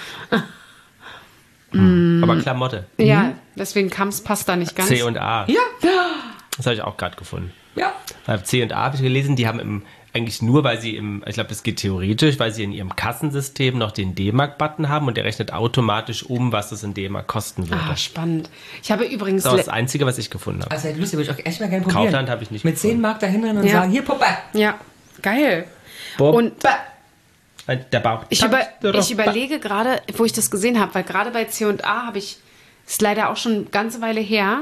Aber Klamotte. Ja, deswegen Kamps passt da nicht ganz. C&A. Ja. Das habe ich auch gerade gefunden. Ja. Bei C&A habe ich gelesen, die haben eigentlich nur, weil sie ich glaube, das geht theoretisch, weil sie in ihrem Kassensystem noch den D-Mark-Button haben und der rechnet automatisch um, was es in D-Mark kosten würde. Ah, spannend. Ich habe übrigens... Das ist das Einzige, was ich gefunden habe. Also lustig, würde ich auch echt mal gerne probieren. Kaufland habe ich nicht Mit 10 Mark dahin rennen und Ja. sagen, hier, Papa. Ja, geil. Bob. Und Der Bauch. ich überlege gerade, wo ich das gesehen habe, weil gerade bei C&A habe ich, ist leider auch schon eine ganze Weile her,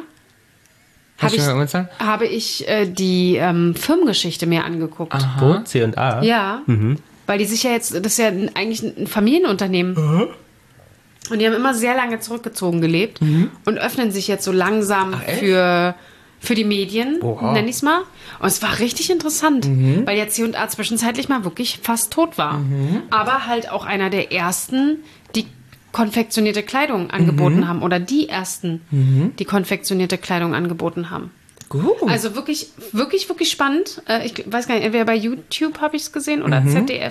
habe ich die Firmengeschichte mir angeguckt. Wo? C&A? Ja, weil die sich ja jetzt, das ist ja eigentlich ein Familienunternehmen. Und die haben immer sehr lange zurückgezogen gelebt und öffnen sich jetzt so langsam für die Medien, nenne ich es mal. Und es war richtig interessant, weil der C&A zwischenzeitlich mal wirklich fast tot war. Aber halt auch einer der ersten, die konfektionierte Kleidung angeboten haben. Oder die ersten, die konfektionierte Kleidung angeboten haben. Gut. Also wirklich, wirklich, wirklich spannend. Ich weiß gar nicht, entweder bei YouTube habe ich es gesehen oder ZDF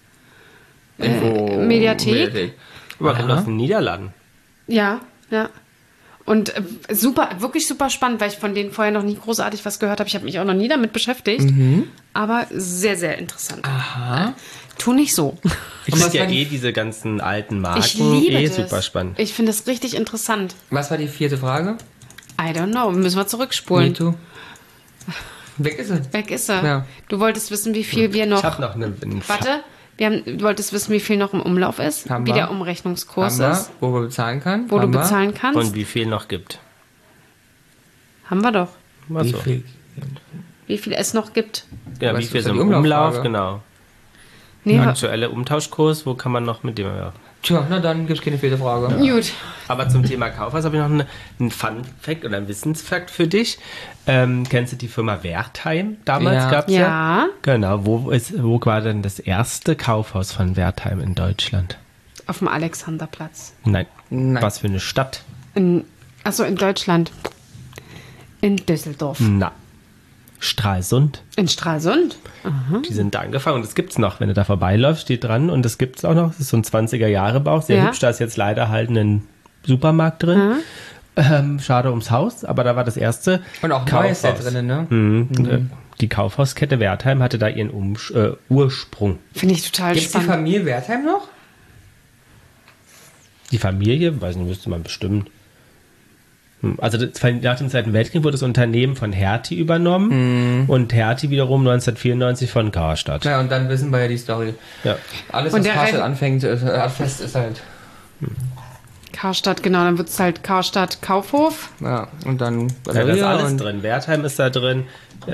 Mediathek. Aber aus den Niederlanden. Ja, ja. Und super, wirklich super spannend, weil ich von denen vorher noch nie großartig was gehört habe. Ich habe mich auch noch nie damit beschäftigt. Aber sehr, sehr interessant. Aha. Tu nicht so. Ich finde ja diese ganzen alten Marken Ich liebe das. super spannend. Ich finde das richtig interessant. Was war die 4. Frage? I don't know. Müssen wir zurückspulen. Me too. Weg ist sie. Weg ist er. Ja. Du wolltest wissen, wie viel wir noch... Ich habe noch einen Warte. Du wolltest wissen, wie viel noch im Umlauf ist? Haben wie wir. der Umrechnungskurs Haben wir, ist? wo wir bezahlen kann. Wo Haben du wir. bezahlen kannst? Und wie viel noch gibt. Haben wir doch. Ach Wie so. viel? Wie viel es noch gibt. Ja, Was wie viel ist ist denn im die Umlauf, Umlauffrage? genau. Nee, Der aktuelle Umtauschkurs, wo kann man noch mit dem... Ja. Tja, na dann gibt es keine 4. Frage. gut. Aber zum Thema Kaufhaus habe ich noch einen Fun-Fact oder einen Wissensfakt für dich. Kennst du die Firma Wertheim? Damals Ja. gab es Ja. Genau, wo war denn das erste Kaufhaus von Wertheim in Deutschland? Auf dem Alexanderplatz. Nein. Nein. Was für eine Stadt? Achso, in Deutschland. In Düsseldorf. Na. Stralsund. In Stralsund. Die sind da angefangen und das gibt's noch. Wenn du da vorbeiläufst, steht dran und das gibt's auch noch. Das ist so ein 20er-Jahre-Bau. Sehr Ja. hübsch. Da ist jetzt leider halt ein Supermarkt drin. Schade ums Haus, aber da war das erste Und auch Neues da drinnen, ne? Die Kaufhauskette Wertheim hatte da ihren Ursprung. Finde ich total Gibt es die spannend. Familie Wertheim noch? Die Familie, weiß nicht, müsste man bestimmen. Also nach dem Zweiten Weltkrieg wurde das Unternehmen von Hertie übernommen und Hertie wiederum 1994 von Karstadt. Ja, und dann wissen wir ja die Story. Ja. Alles, Und was der Karstadt Reif- anfängt, fest ist halt. Karstadt, genau. Dann wird es halt Karstadt Kaufhof. Ja, und dann Da ist Galeria alles und drin. Wertheim ist da drin.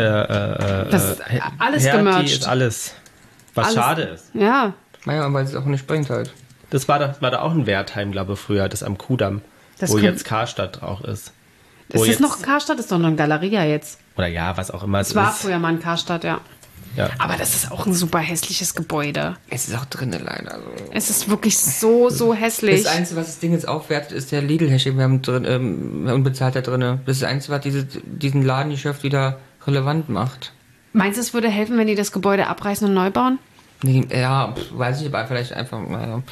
Das ist alles Hertie gemerged. ist alles. Was Alles. schade ist. Ja. naja, weil es auch nicht bringt halt. Das war da auch ein Wertheim, glaube ich, früher, das am Kudamm, Das wo kommt- jetzt Karstadt auch ist. Wo Ist das jetzt, noch Karstadt? Ist doch noch ein Galeria jetzt. oder ja, was auch immer es Es war ist. früher mal ein Karstadt, ja. Ja. Aber das ist auch ein super hässliches Gebäude. Es ist auch drinnen leider. Also. Es ist wirklich so hässlich. Das Einzige, was das Ding jetzt aufwertet, ist der Lidl-Hashtag. Wir haben drin, unbezahlt da drin. Das ist das Einzige, was diesen Ladengeschäft wieder relevant macht. Meinst du, es würde helfen, wenn die das Gebäude abreißen und neu bauen? Nee, ja, weiß ich, aber vielleicht einfach, naja.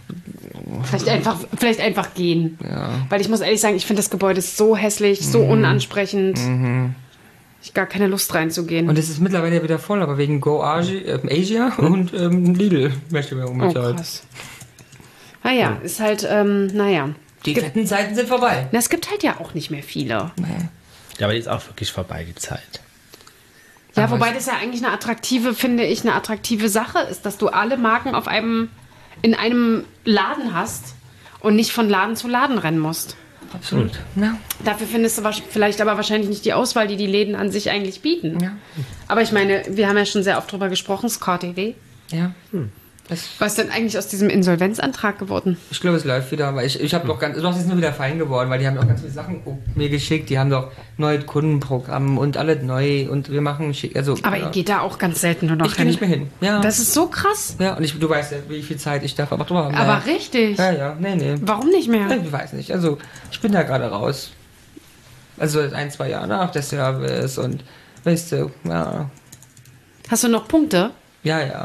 Vielleicht einfach gehen. Ja. Weil ich muss ehrlich sagen, ich finde das Gebäude so hässlich, so unansprechend. Ich gar keine Lust reinzugehen. Und es ist mittlerweile wieder voll, aber wegen Go Asia und Lidl möchte mir Oh, umgezahlt. krass. Naja, ist halt, naja. Die fetten Zeiten sind vorbei. Na, es gibt halt ja auch nicht mehr viele. Ja, aber die ist auch wirklich vorbei, die Zeit. Ja, Aber wobei das ja eigentlich eine attraktive Sache ist, dass du alle Marken in einem Laden hast und nicht von Laden zu Laden rennen musst. Absolut. Ja. Dafür findest du vielleicht aber wahrscheinlich nicht die Auswahl, die Läden an sich eigentlich bieten. Ja. Aber ich meine, wir haben ja schon sehr oft drüber gesprochen, SCORTV. Ja. Was ist denn eigentlich aus diesem Insolvenzantrag geworden? Ich glaube, es läuft wieder, weil ich habe doch es ist nur wieder fein geworden, weil die haben auch ganz viele Sachen mir geschickt, die haben doch neue Kundenprogramme und alle neu und wir machen Aber ihr geht da auch ganz selten nur noch ich gehe nicht mehr hin. Ja. Das ist so krass. Ja, und du weißt ja, wie viel Zeit ich darf aber drüber haben. Aber richtig. Ja, nee. Warum nicht mehr? Ich weiß nicht. Also, ich bin da gerade raus. Also 1-2 Jahre nach der Service und weißt du, ja. Hast du noch Punkte? Ja.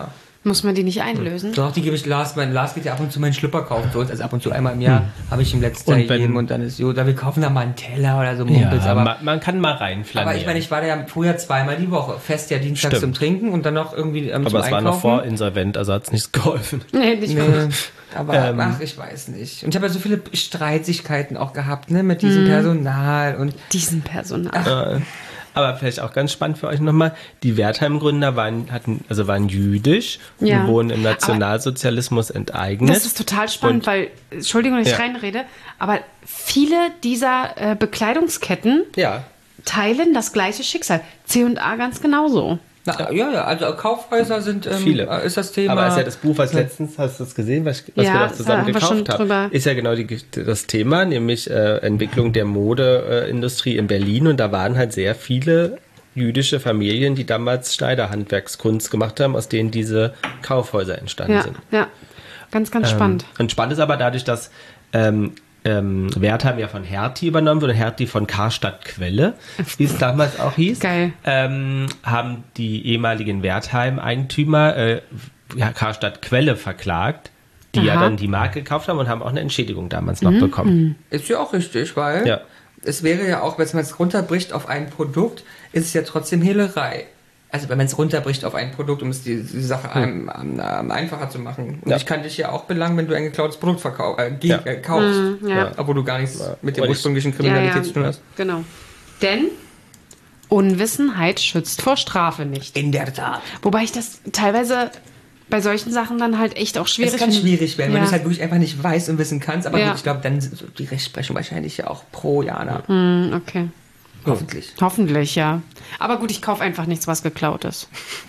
Muss man die nicht einlösen? Doch, die gebe ich Lars. Lars geht ja ab und zu meinen Schlüpper kaufen für uns. Also ab und zu einmal im Jahr habe ich ihm letztes Jahr gegeben und dann ist gut. Oder wir kaufen da mal einen Teller oder so Mumpels. Ja, aber man kann mal reinflanieren. Aber ich meine, ich war da ja früher zweimal die Woche. Fest ja dienstags zum Trinken und dann noch irgendwie zum Einkaufen. Aber es war noch vor Insolvent, also hat es nichts geholfen. Nee, nicht wirklich. Aber ich weiß nicht. Und ich habe ja so viele Streitigkeiten auch gehabt, ne, mit diesem Personal und diesen Personal. Aber vielleicht auch ganz spannend für euch nochmal, die Wertheim-Gründer waren jüdisch und wurden im Nationalsozialismus enteignet. Das ist total spannend, weil, Entschuldigung, wenn ich reinrede, aber viele dieser Bekleidungsketten teilen das gleiche Schicksal. C&A ganz genauso. Also Kaufhäuser sind viele. Ist das Thema. Aber ist ja das Buch, was letztens, hast du das gesehen, was wir doch zusammen gekauft haben, ist ja genau das Thema, nämlich Entwicklung der Modeindustrie in Berlin. Und da waren halt sehr viele jüdische Familien, die damals Schneiderhandwerkskunst gemacht haben, aus denen diese Kaufhäuser entstanden sind. Ja, ganz, ganz spannend. Und spannend ist aber dadurch, dass Wertheim ja von Hertie übernommen wurde, Hertie von Karstadt Quelle, wie es damals auch hieß. Geil. Haben die ehemaligen Wertheim-Eigentümer Karstadt Quelle verklagt, die ja dann die Marke gekauft haben und haben auch eine Entschädigung damals noch bekommen. Ist ja auch richtig, weil es wäre ja auch, wenn man es runterbricht auf ein Produkt, ist es ja trotzdem Hehlerei. Also wenn man es runterbricht auf ein Produkt, um es die Sache einfacher zu machen. Und ich kann dich ja auch belangen, wenn du ein geklautes Produkt kaufst. Obwohl du gar nichts mit der ursprünglichen Kriminalität zu tun hast. Genau. Denn Unwissenheit schützt vor Strafe nicht. In der Tat. Wobei ich das teilweise bei solchen Sachen dann halt echt auch schwierig finde. Es kann schwierig werden, wenn du es halt wirklich einfach nicht weißt und wissen kannst. Aber gut, ich glaube, dann ist die Rechtsprechung wahrscheinlich ja auch pro Jana. Okay. Hoffentlich, ja. Aber gut, ich kaufe einfach nichts, was geklaut ist.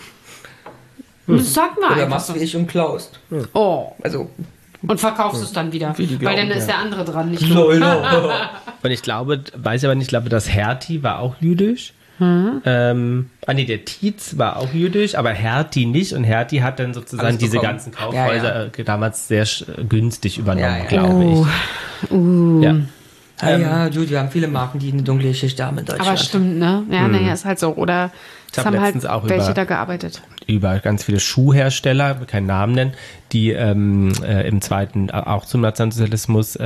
Das sagt man Oder einfach machst so. wie ich und klaust. Oh. Also. Und verkaufst es dann wieder. Weil dann ist der andere dran, nicht du. Und ich glaube, dass Hertie war auch jüdisch. Der Tietz war auch jüdisch, aber Hertie nicht. Und Hertie hat dann sozusagen diese ganzen Kaufhäuser damals sehr günstig übernommen, glaube ich. Du, wir haben viele Marken, die eine dunkle Geschichte haben in Deutschland. Aber stimmt, ne? Ja, ist halt so. Oder es haben halt welche da gearbeitet. Über ganz viele Schuhhersteller, keinen Namen nennen, die im zweiten, auch zum Nationalsozialismus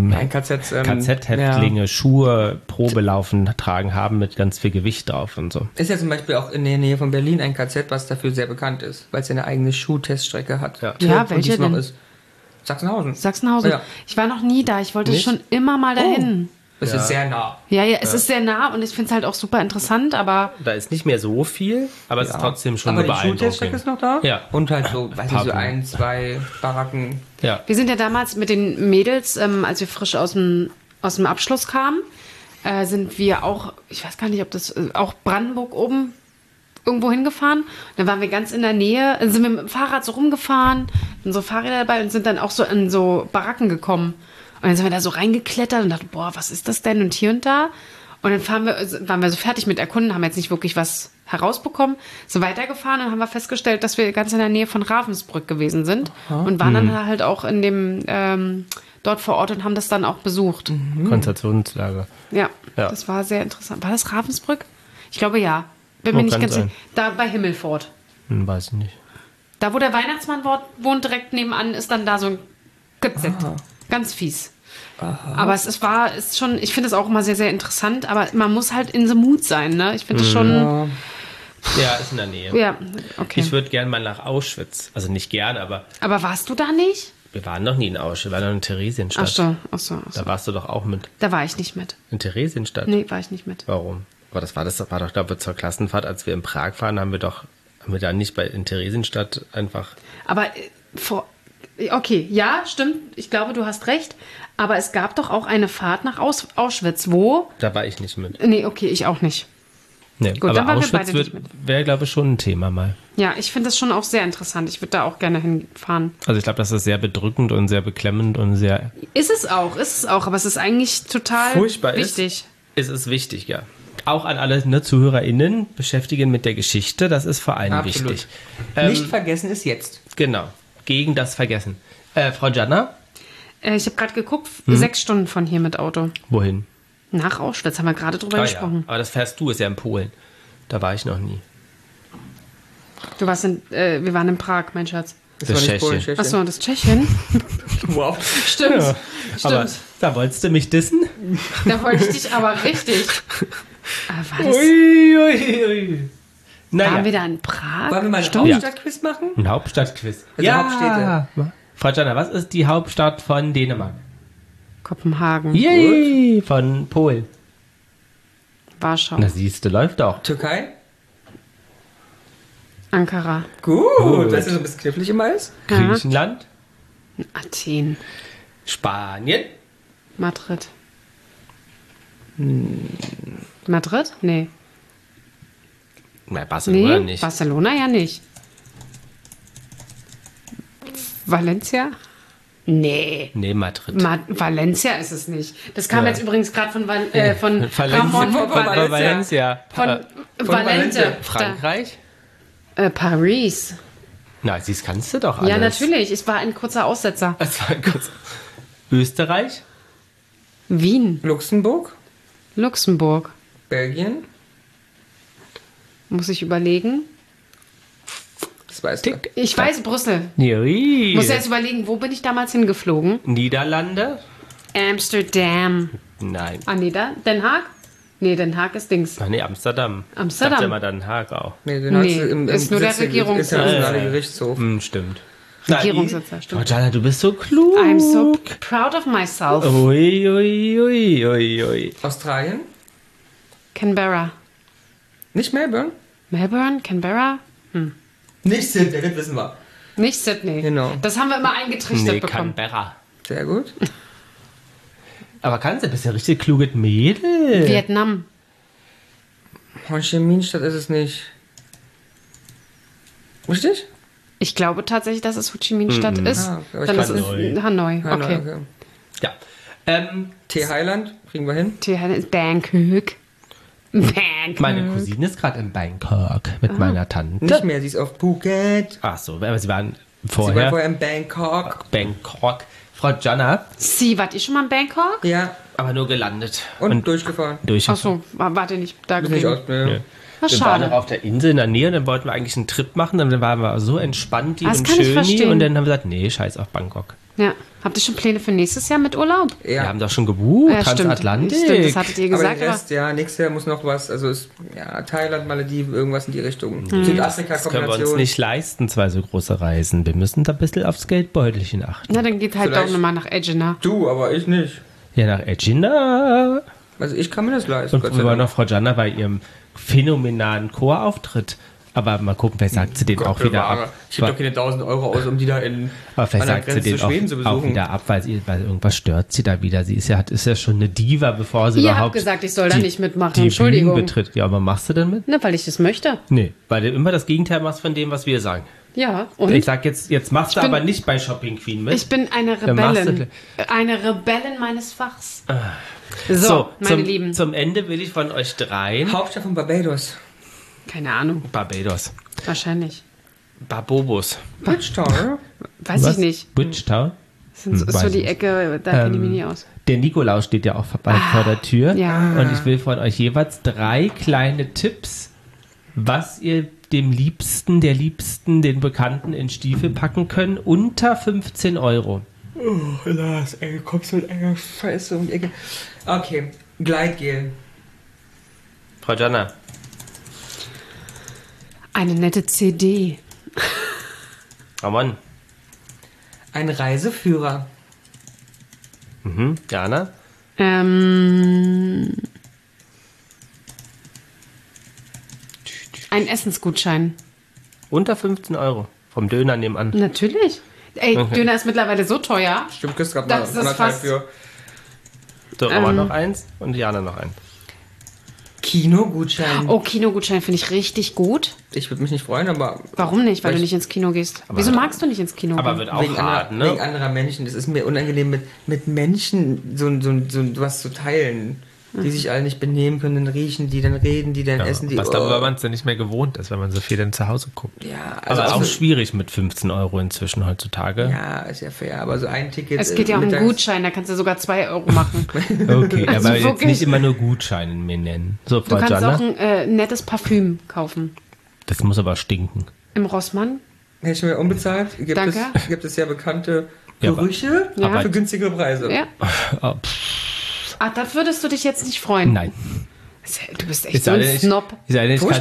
KZ-Häftlinge Schuhe Probelaufen tragen haben mit ganz viel Gewicht drauf und so. Ist ja zum Beispiel auch in der Nähe von Berlin ein KZ, was dafür sehr bekannt ist, weil es ja eine eigene Schuhteststrecke hat. Ja, welche denn? Ist Sachsenhausen. Ja. Ich war noch nie da. Ich wollte schon immer mal dahin. Es ist sehr nah. Ja, es ist sehr nah und ich finde es halt auch super interessant, aber... Da ist nicht mehr so viel, aber es ist trotzdem schon beeindruckend. Aber die Schuhtestrecke ist noch da? Ja. Und halt so, so 1, 2 Baracken. Ja. Wir sind ja damals mit den Mädels, als wir frisch aus dem Abschluss kamen, sind wir auch, ich weiß gar nicht, ob das auch Brandenburg oben irgendwo hingefahren. Dann waren wir ganz in der Nähe, dann sind wir mit dem Fahrrad so rumgefahren, unsere Fahrräder dabei und sind dann auch so in so Baracken gekommen. Und dann sind wir da so reingeklettert und dachten, boah, was ist das denn und hier und da. Und dann waren wir so fertig mit Erkunden, haben jetzt nicht wirklich was herausbekommen, so weitergefahren und haben wir festgestellt, dass wir ganz in der Nähe von Ravensbrück gewesen sind und waren dann halt auch in dem dort vor Ort und haben das dann auch besucht. Konzentrationslager. Ja, das war sehr interessant. War das Ravensbrück? Ich glaube ja. Bin mir nicht ganz sicher. Da bei Himmelfort. Weiß ich nicht. Da, wo der Weihnachtsmann wohnt, direkt nebenan, ist dann da so ein KZ. Ganz fies. Aber es ist schon, ich finde es auch immer sehr, sehr interessant, aber man muss halt in the mood sein, ne? Ich finde es schon... Ja, ist in der Nähe. Ja, okay. Ich würde gerne mal nach Auschwitz. Also nicht gern, aber... Aber warst du da nicht? Wir waren noch nie in Auschwitz, wir waren noch in Theresienstadt. Ach so. Da warst du doch auch mit. Da war ich nicht mit. In Theresienstadt? Nee, war ich nicht mit. Warum? Aber das war doch, glaube ich, zur Klassenfahrt, als wir in Prag waren, haben wir da nicht in Theresienstadt einfach... Aber okay, ja, stimmt. Ich glaube, du hast recht. Aber es gab doch auch eine Fahrt nach Auschwitz, wo... Da war ich nicht mit. Nee, okay, ich auch nicht. Nee, gut, aber Auschwitz wäre, glaube ich, schon ein Thema mal. Ja, ich finde das schon auch sehr interessant. Ich würde da auch gerne hinfahren. Also ich glaube, das ist sehr bedrückend und sehr beklemmend und sehr... Ist es auch. Aber es ist eigentlich total furchtbar wichtig. Es ist wichtig, ja. Auch an alle ZuhörerInnen beschäftigen mit der Geschichte. Das ist vor allem wichtig. Nicht vergessen ist jetzt. Genau. Gegen das Vergessen. Frau Gianna? Ich habe gerade geguckt, 6 Stunden von hier mit Auto. Wohin? Nach Auschwitz, haben wir gerade drüber gesprochen. Ja. Aber das fährst du, ist ja in Polen. Da war ich noch nie. wir waren in Prag, mein Schatz. Das war nicht Polen, Tschechien. Achso, das Tschechien? Wow. Stimmt. Ja. Aber da wolltest du mich dissen? Da wollte ich dich aber richtig. Aber war das... Ui. Naja. Waren wir da in Prag? Wollen wir mal ein Hauptstadtquiz machen? Ein Hauptstadtquiz. Also Hauptstädte. Frau Jana, was ist die Hauptstadt von Dänemark? Kopenhagen. Yay, von Polen. Warschau. Na siehst du, läuft doch. Türkei? Ankara. Gut. Das ist so ein bisschen knifflig immer ist. Griechenland. Athen. Spanien. Madrid. Madrid? Nee. Na, Barcelona Nee, nicht. Barcelona ja nicht. Valencia? Nee. Nee, Madrid. Valencia ist es nicht. Das kam jetzt übrigens gerade von Ramon Valencia. Von Valente. Frankreich? Paris. Na, siehst kannst du doch alles. Ja, natürlich. Es war ein kurzer Aussetzer. Das war kurz. Österreich? Wien. Luxemburg? Luxemburg. Belgien? Muss ich überlegen. Das weißt du. Ich weiß Brüssel. Nee. Muss erst überlegen, wo bin ich damals hingeflogen? Niederlande? Amsterdam. Nein. Ah, nee, Den Haag? Nee, Den Haag ist Dings. Ach nee, Amsterdam. Amsterdam. Ich dachte immer Den Haag auch. Nee, ist nur der Regierungssitz. Internationale Gerichtshof. Stimmt. Regierungssitz, Oh, stimmt. Jana, du bist so klug. I'm so proud of myself. Ui. Australien? Canberra. Nicht Melbourne? Melbourne? Canberra? Nicht Sydney, das wissen wir. Nicht Sydney. Genau. Das haben wir immer eingetrichtert Nee, bekommen. Canberra. Sehr gut. Aber kannst du, bist ja richtig kluges Mädel. Vietnam. Ho Chi Minh Stadt ist es nicht. Richtig? Ich glaube tatsächlich, dass es Ho Chi Minh Stadt ist. aber ich Dann ist es Hanoi. Hanoi. Okay. Ja. Thailand, kriegen wir hin. Thailand ist Bangkok. Meine Cousine ist gerade in Bangkok mit meiner Tante. Nicht mehr, sie ist auf Phuket. Ach so, aber sie waren Sie war vorher vorher in Bangkok. Bangkok. Frau Jana, Sie, wart ihr schon mal in Bangkok? Ja, aber nur gelandet. und durchgefahren. Achso, wart ihr nicht da Ist nicht geblieben? aus, ne? Ja. Was Wir waren noch schade. auf der Insel in der Nähe und dann wollten wir eigentlich einen Trip machen. Dann waren wir so entspannt Das und kann ich schön verstehen. und dann haben wir gesagt, nee, scheiß auf Bangkok. Ja. Habt ihr schon Pläne für nächstes Jahr mit Urlaub? Wir Ja. haben doch schon gebucht, Ja, stimmt. Transatlantik. Stimmt, das hattet ihr Aber gesagt. den Rest, ja, nächstes Jahr muss noch was. Also ist Thailand, Malediven, irgendwas in die Richtung. Südafrika Das können wir uns Kombination. nicht leisten, 2 so große Reisen. Wir müssen da ein bisschen aufs Geldbeutelchen achten. Na, dann geht halt Vielleicht- doch nochmal nach Edgena. Du, aber ich nicht. Ja, nach Edgina. Also ich kann mir das leisten. Und Gott wir sei waren Dank. noch Frau Jana bei ihrem phänomenalen Chorauftritt. Aber mal gucken, vielleicht sagt sie den Gott auch wieder bewahre. ab. Ich gebe doch keine 1000 Euro aus, um die da Aber vielleicht an der sagt sie Grenze den zu Schweden zu auch besuchen. wieder ab, weil irgendwas stört sie da wieder. Sie ist ja schon eine Diva, bevor sie Ihr überhaupt habt gesagt, ich soll da nicht mitmachen. die Entschuldigung. Bühnen betritt. Ja, aber machst du denn mit? Na, weil ich das möchte. Nee, weil du immer das Gegenteil machst von dem, was wir sagen. Ja, und? Ich sag jetzt machst du bin- aber nicht bei Shopping Queen mit. Ich bin eine Dann machst Rebellin. Eine Rebellin meines Fachs. So, so, meine Lieben. Zum Ende will ich von euch dreien. Hauptstadt von Barbados. Keine Ahnung. Barbados. Wahrscheinlich. Barbobos. Bridgetown, oder? Weiß ich nicht. Bridgetown? Das ist so weiß die ich Ecke, da kenne ich mich nie aus. Der Nikolaus steht ja auch bald vor der Tür. ja. Und ich will von euch jeweils 3 kleine Tipps, was ihr dem Liebsten, der Liebsten, den Bekannten in Stiefel packen könnt, unter 15 Euro. Oh, Lars, ey, du kommst mit einer Scheiße um die Ecke. Okay, Gleitgel. Frau Jana. Eine nette CD. Ramon. Ein Reiseführer. Jana. Ein Essensgutschein. Unter 15 Euro. Vom Döner nebenan. Natürlich. Ey, Döner ist mittlerweile so teuer. Stimmt, kriegst gerade mal Das ist anderthalb fast- für So, Ramon noch eins und Jana noch eins. Kinogutschein. Oh, Kinogutschein finde ich richtig gut. Ich würde mich nicht freuen, aber Warum nicht? Weil du Weil nicht ins Kino gehst. Wieso magst du nicht ins Kino Aber gehen? wird auch wegen, hart, wegen ne? anderer Menschen. Das ist mir unangenehm, mit Menschen so was zu teilen, die sich alle nicht benehmen können, dann riechen die, dann reden die, dann essen die. Was da, weil man es ja nicht mehr gewohnt ist, wenn man so viel dann zu Hause guckt. Ja, Also auch also schwierig mit 15 Euro inzwischen heutzutage. ja, ist ja fair, aber so ein Ticket. Es geht ja um einen mittags- Gutschein, da kannst du sogar 2 Euro machen. Okay, Also aber jetzt wirklich. nicht immer nur Gutscheine mir nennen. So, Du Frau kannst Jana, auch ein nettes Parfüm kaufen. das muss aber stinken. Im Rossmann. Hätte ich mir unbezahlt. Gibt es ja bekannte Gerüche für günstigere Preise. Ja. Das würdest du dich jetzt nicht freuen? Nein. Du bist echt so ein Snob. Ich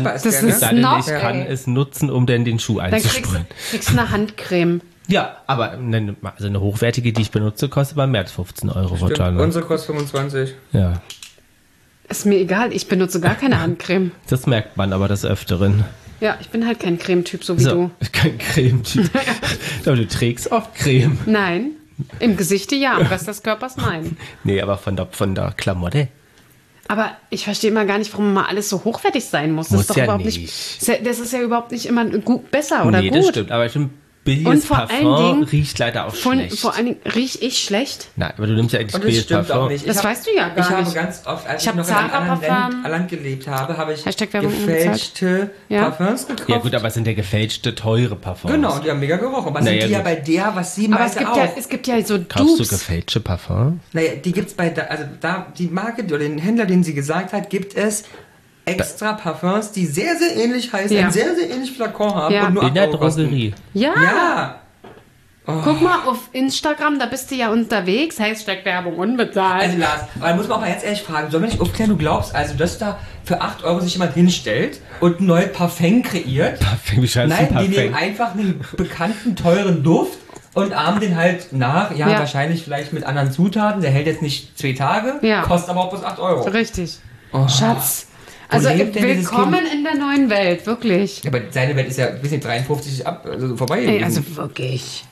kann es nutzen, um dann den Schuh einzusprühen. Dann kriegst du eine Handcreme. Ja, aber eine hochwertige, die ich benutze, kostet bei mehr als 15 Euro. Unsere kostet 25. Ja. Ist mir egal, ich benutze gar keine Handcreme. Das merkt man aber des Öfteren. Ja, ich bin halt kein Cremetyp, so wie du. Kein Cremetyp. Aber du trägst oft Creme. Nein, im Gesicht ja, am Rest des Körpers nein. Nee, aber von der Klamotte. Aber ich verstehe mal gar nicht, warum mal alles so hochwertig sein muss. Das ist doch ja überhaupt nicht. Das ist ja überhaupt nicht immer besser oder gut. Nee, das stimmt. Aber ich finde, billiges Parfum riecht leider auch schlecht. Vor allen Dingen rieche ich schlecht. Nein, aber du nimmst ja eigentlich billiges Parfum. Das weißt du ja gar nicht. Ich habe ganz oft, als ich noch in einem anderen Land gelebt habe, habe ich gefälschte Parfums gekauft. Ja gut, aber es sind ja gefälschte, teure Parfums. Genau, die haben mega gerochen. Aber sind die ja bei der, was sie meinte, auch. Es gibt ja so Dupes. Kaufst du gefälschte Parfums? Naja, die gibt es die Marke oder den Händler, den sie gesagt hat, gibt es extra Parfums, die sehr, sehr ähnlich heißen, ein sehr, sehr ähnlich Flakon haben und nur in der Drogerie. Ja. Oh. Guck mal auf Instagram, da bist du ja unterwegs, Hashtag-Werbung unbezahlt. Also Lars, aber muss man auch mal jetzt ehrlich fragen, sollen wir nicht aufklären, du glaubst also, dass da für 8 Euro sich jemand hinstellt und ein neues Parfum kreiert? Parfum, wie scheiße Nein, Parfum? Die nehmen einfach einen bekannten, teuren Duft und ahmen den halt nach, wahrscheinlich vielleicht mit anderen Zutaten, der hält jetzt nicht 2 Tage, kostet aber auch bis 8 Euro. Richtig. Schatz. Also willkommen in der neuen Welt, wirklich. Ja, aber seine Welt ist ja ein bisschen 53 vorbei gewesen. Also wirklich.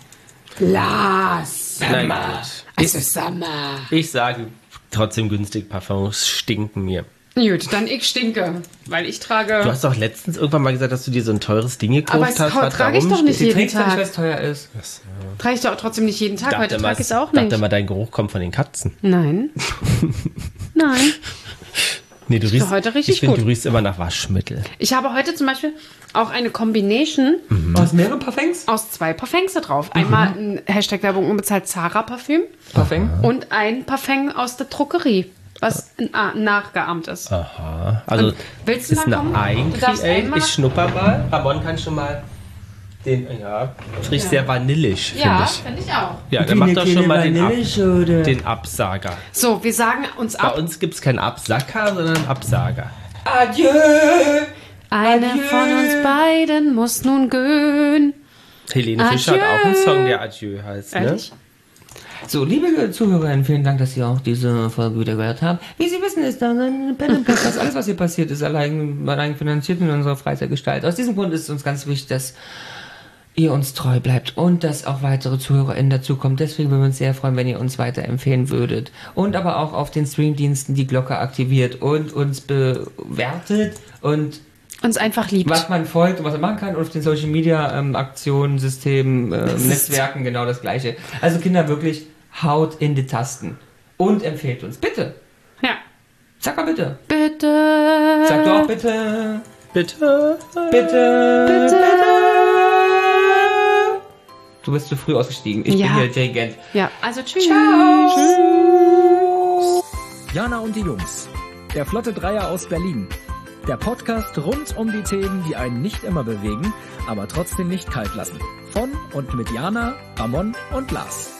Lars. Summer. Summer. Ich sage trotzdem günstig, Parfums stinken mir. Gut, dann ich stinke, weil ich trage... Du hast doch letztens irgendwann mal gesagt, dass du dir so ein teures Ding gekauft hast. Aber trage ich doch nicht jeden Tag. Weil es teuer ist. Trage ich doch trotzdem nicht jeden Tag, heute trage ich es auch nicht. Ich dachte mal, dein Geruch kommt von den Katzen. Nein. Nein. Nee, du riechst, heute richtig du riechst immer nach Waschmittel. Ich habe heute zum Beispiel auch eine Combination aus mehreren Parfums? Aus 2 Parfums da drauf. Einmal ein Hashtag-Werbung unbezahlt Zara-Parfüm. Und ein Parfum aus der Drogerie, was nachgeahmt ist. Aha. Also willst du mal kommen? Ich schnupper mal. Ramon, kannst du mal es riecht sehr vanillisch, finde ich. Ja, finde ich auch. Ja, dann mach doch schon mal den Absager. So, wir sagen uns ab. Bei uns gibt es keinen Absacker, sondern Absager. Adieu! Eine von uns beiden muss nun gehen. Helene Fischer hat auch einen Song, der Adieu heißt. Ehrlich? Ne? So, liebe Zuhörerinnen, vielen Dank, dass Sie auch diese Folge wieder gehört haben. Wie Sie wissen, ist dann ein Podcast, alles, was hier passiert, ist allein finanziert in unserer Freizeitgestalt. Aus diesem Grund ist es uns ganz wichtig, dass ihr uns treu bleibt und dass auch weitere ZuhörerInnen dazukommen. Deswegen würden wir uns sehr freuen, wenn ihr uns weiterempfehlen würdet. Und aber auch auf den Streamdiensten die Glocke aktiviert und uns bewertet und uns einfach liebt. Was man folgt und was man machen kann. Und auf den Social Media Aktionen, Systemen, Netzwerken genau das Gleiche. Also Kinder, wirklich haut in die Tasten. Und empfehlt uns. Bitte. Ja. Sag mal bitte. Bitte. Sag du auch bitte. Bitte. Bitte. Bitte. Du bist zu früh ausgestiegen. Ich bin hier Dirigent. Ja, also tschüss. Ciao. Tschüss. Jana und die Jungs. Der Flotte Dreier aus Berlin. Der Podcast rund um die Themen, die einen nicht immer bewegen, aber trotzdem nicht kalt lassen. Von und mit Jana, Ramon und Lars.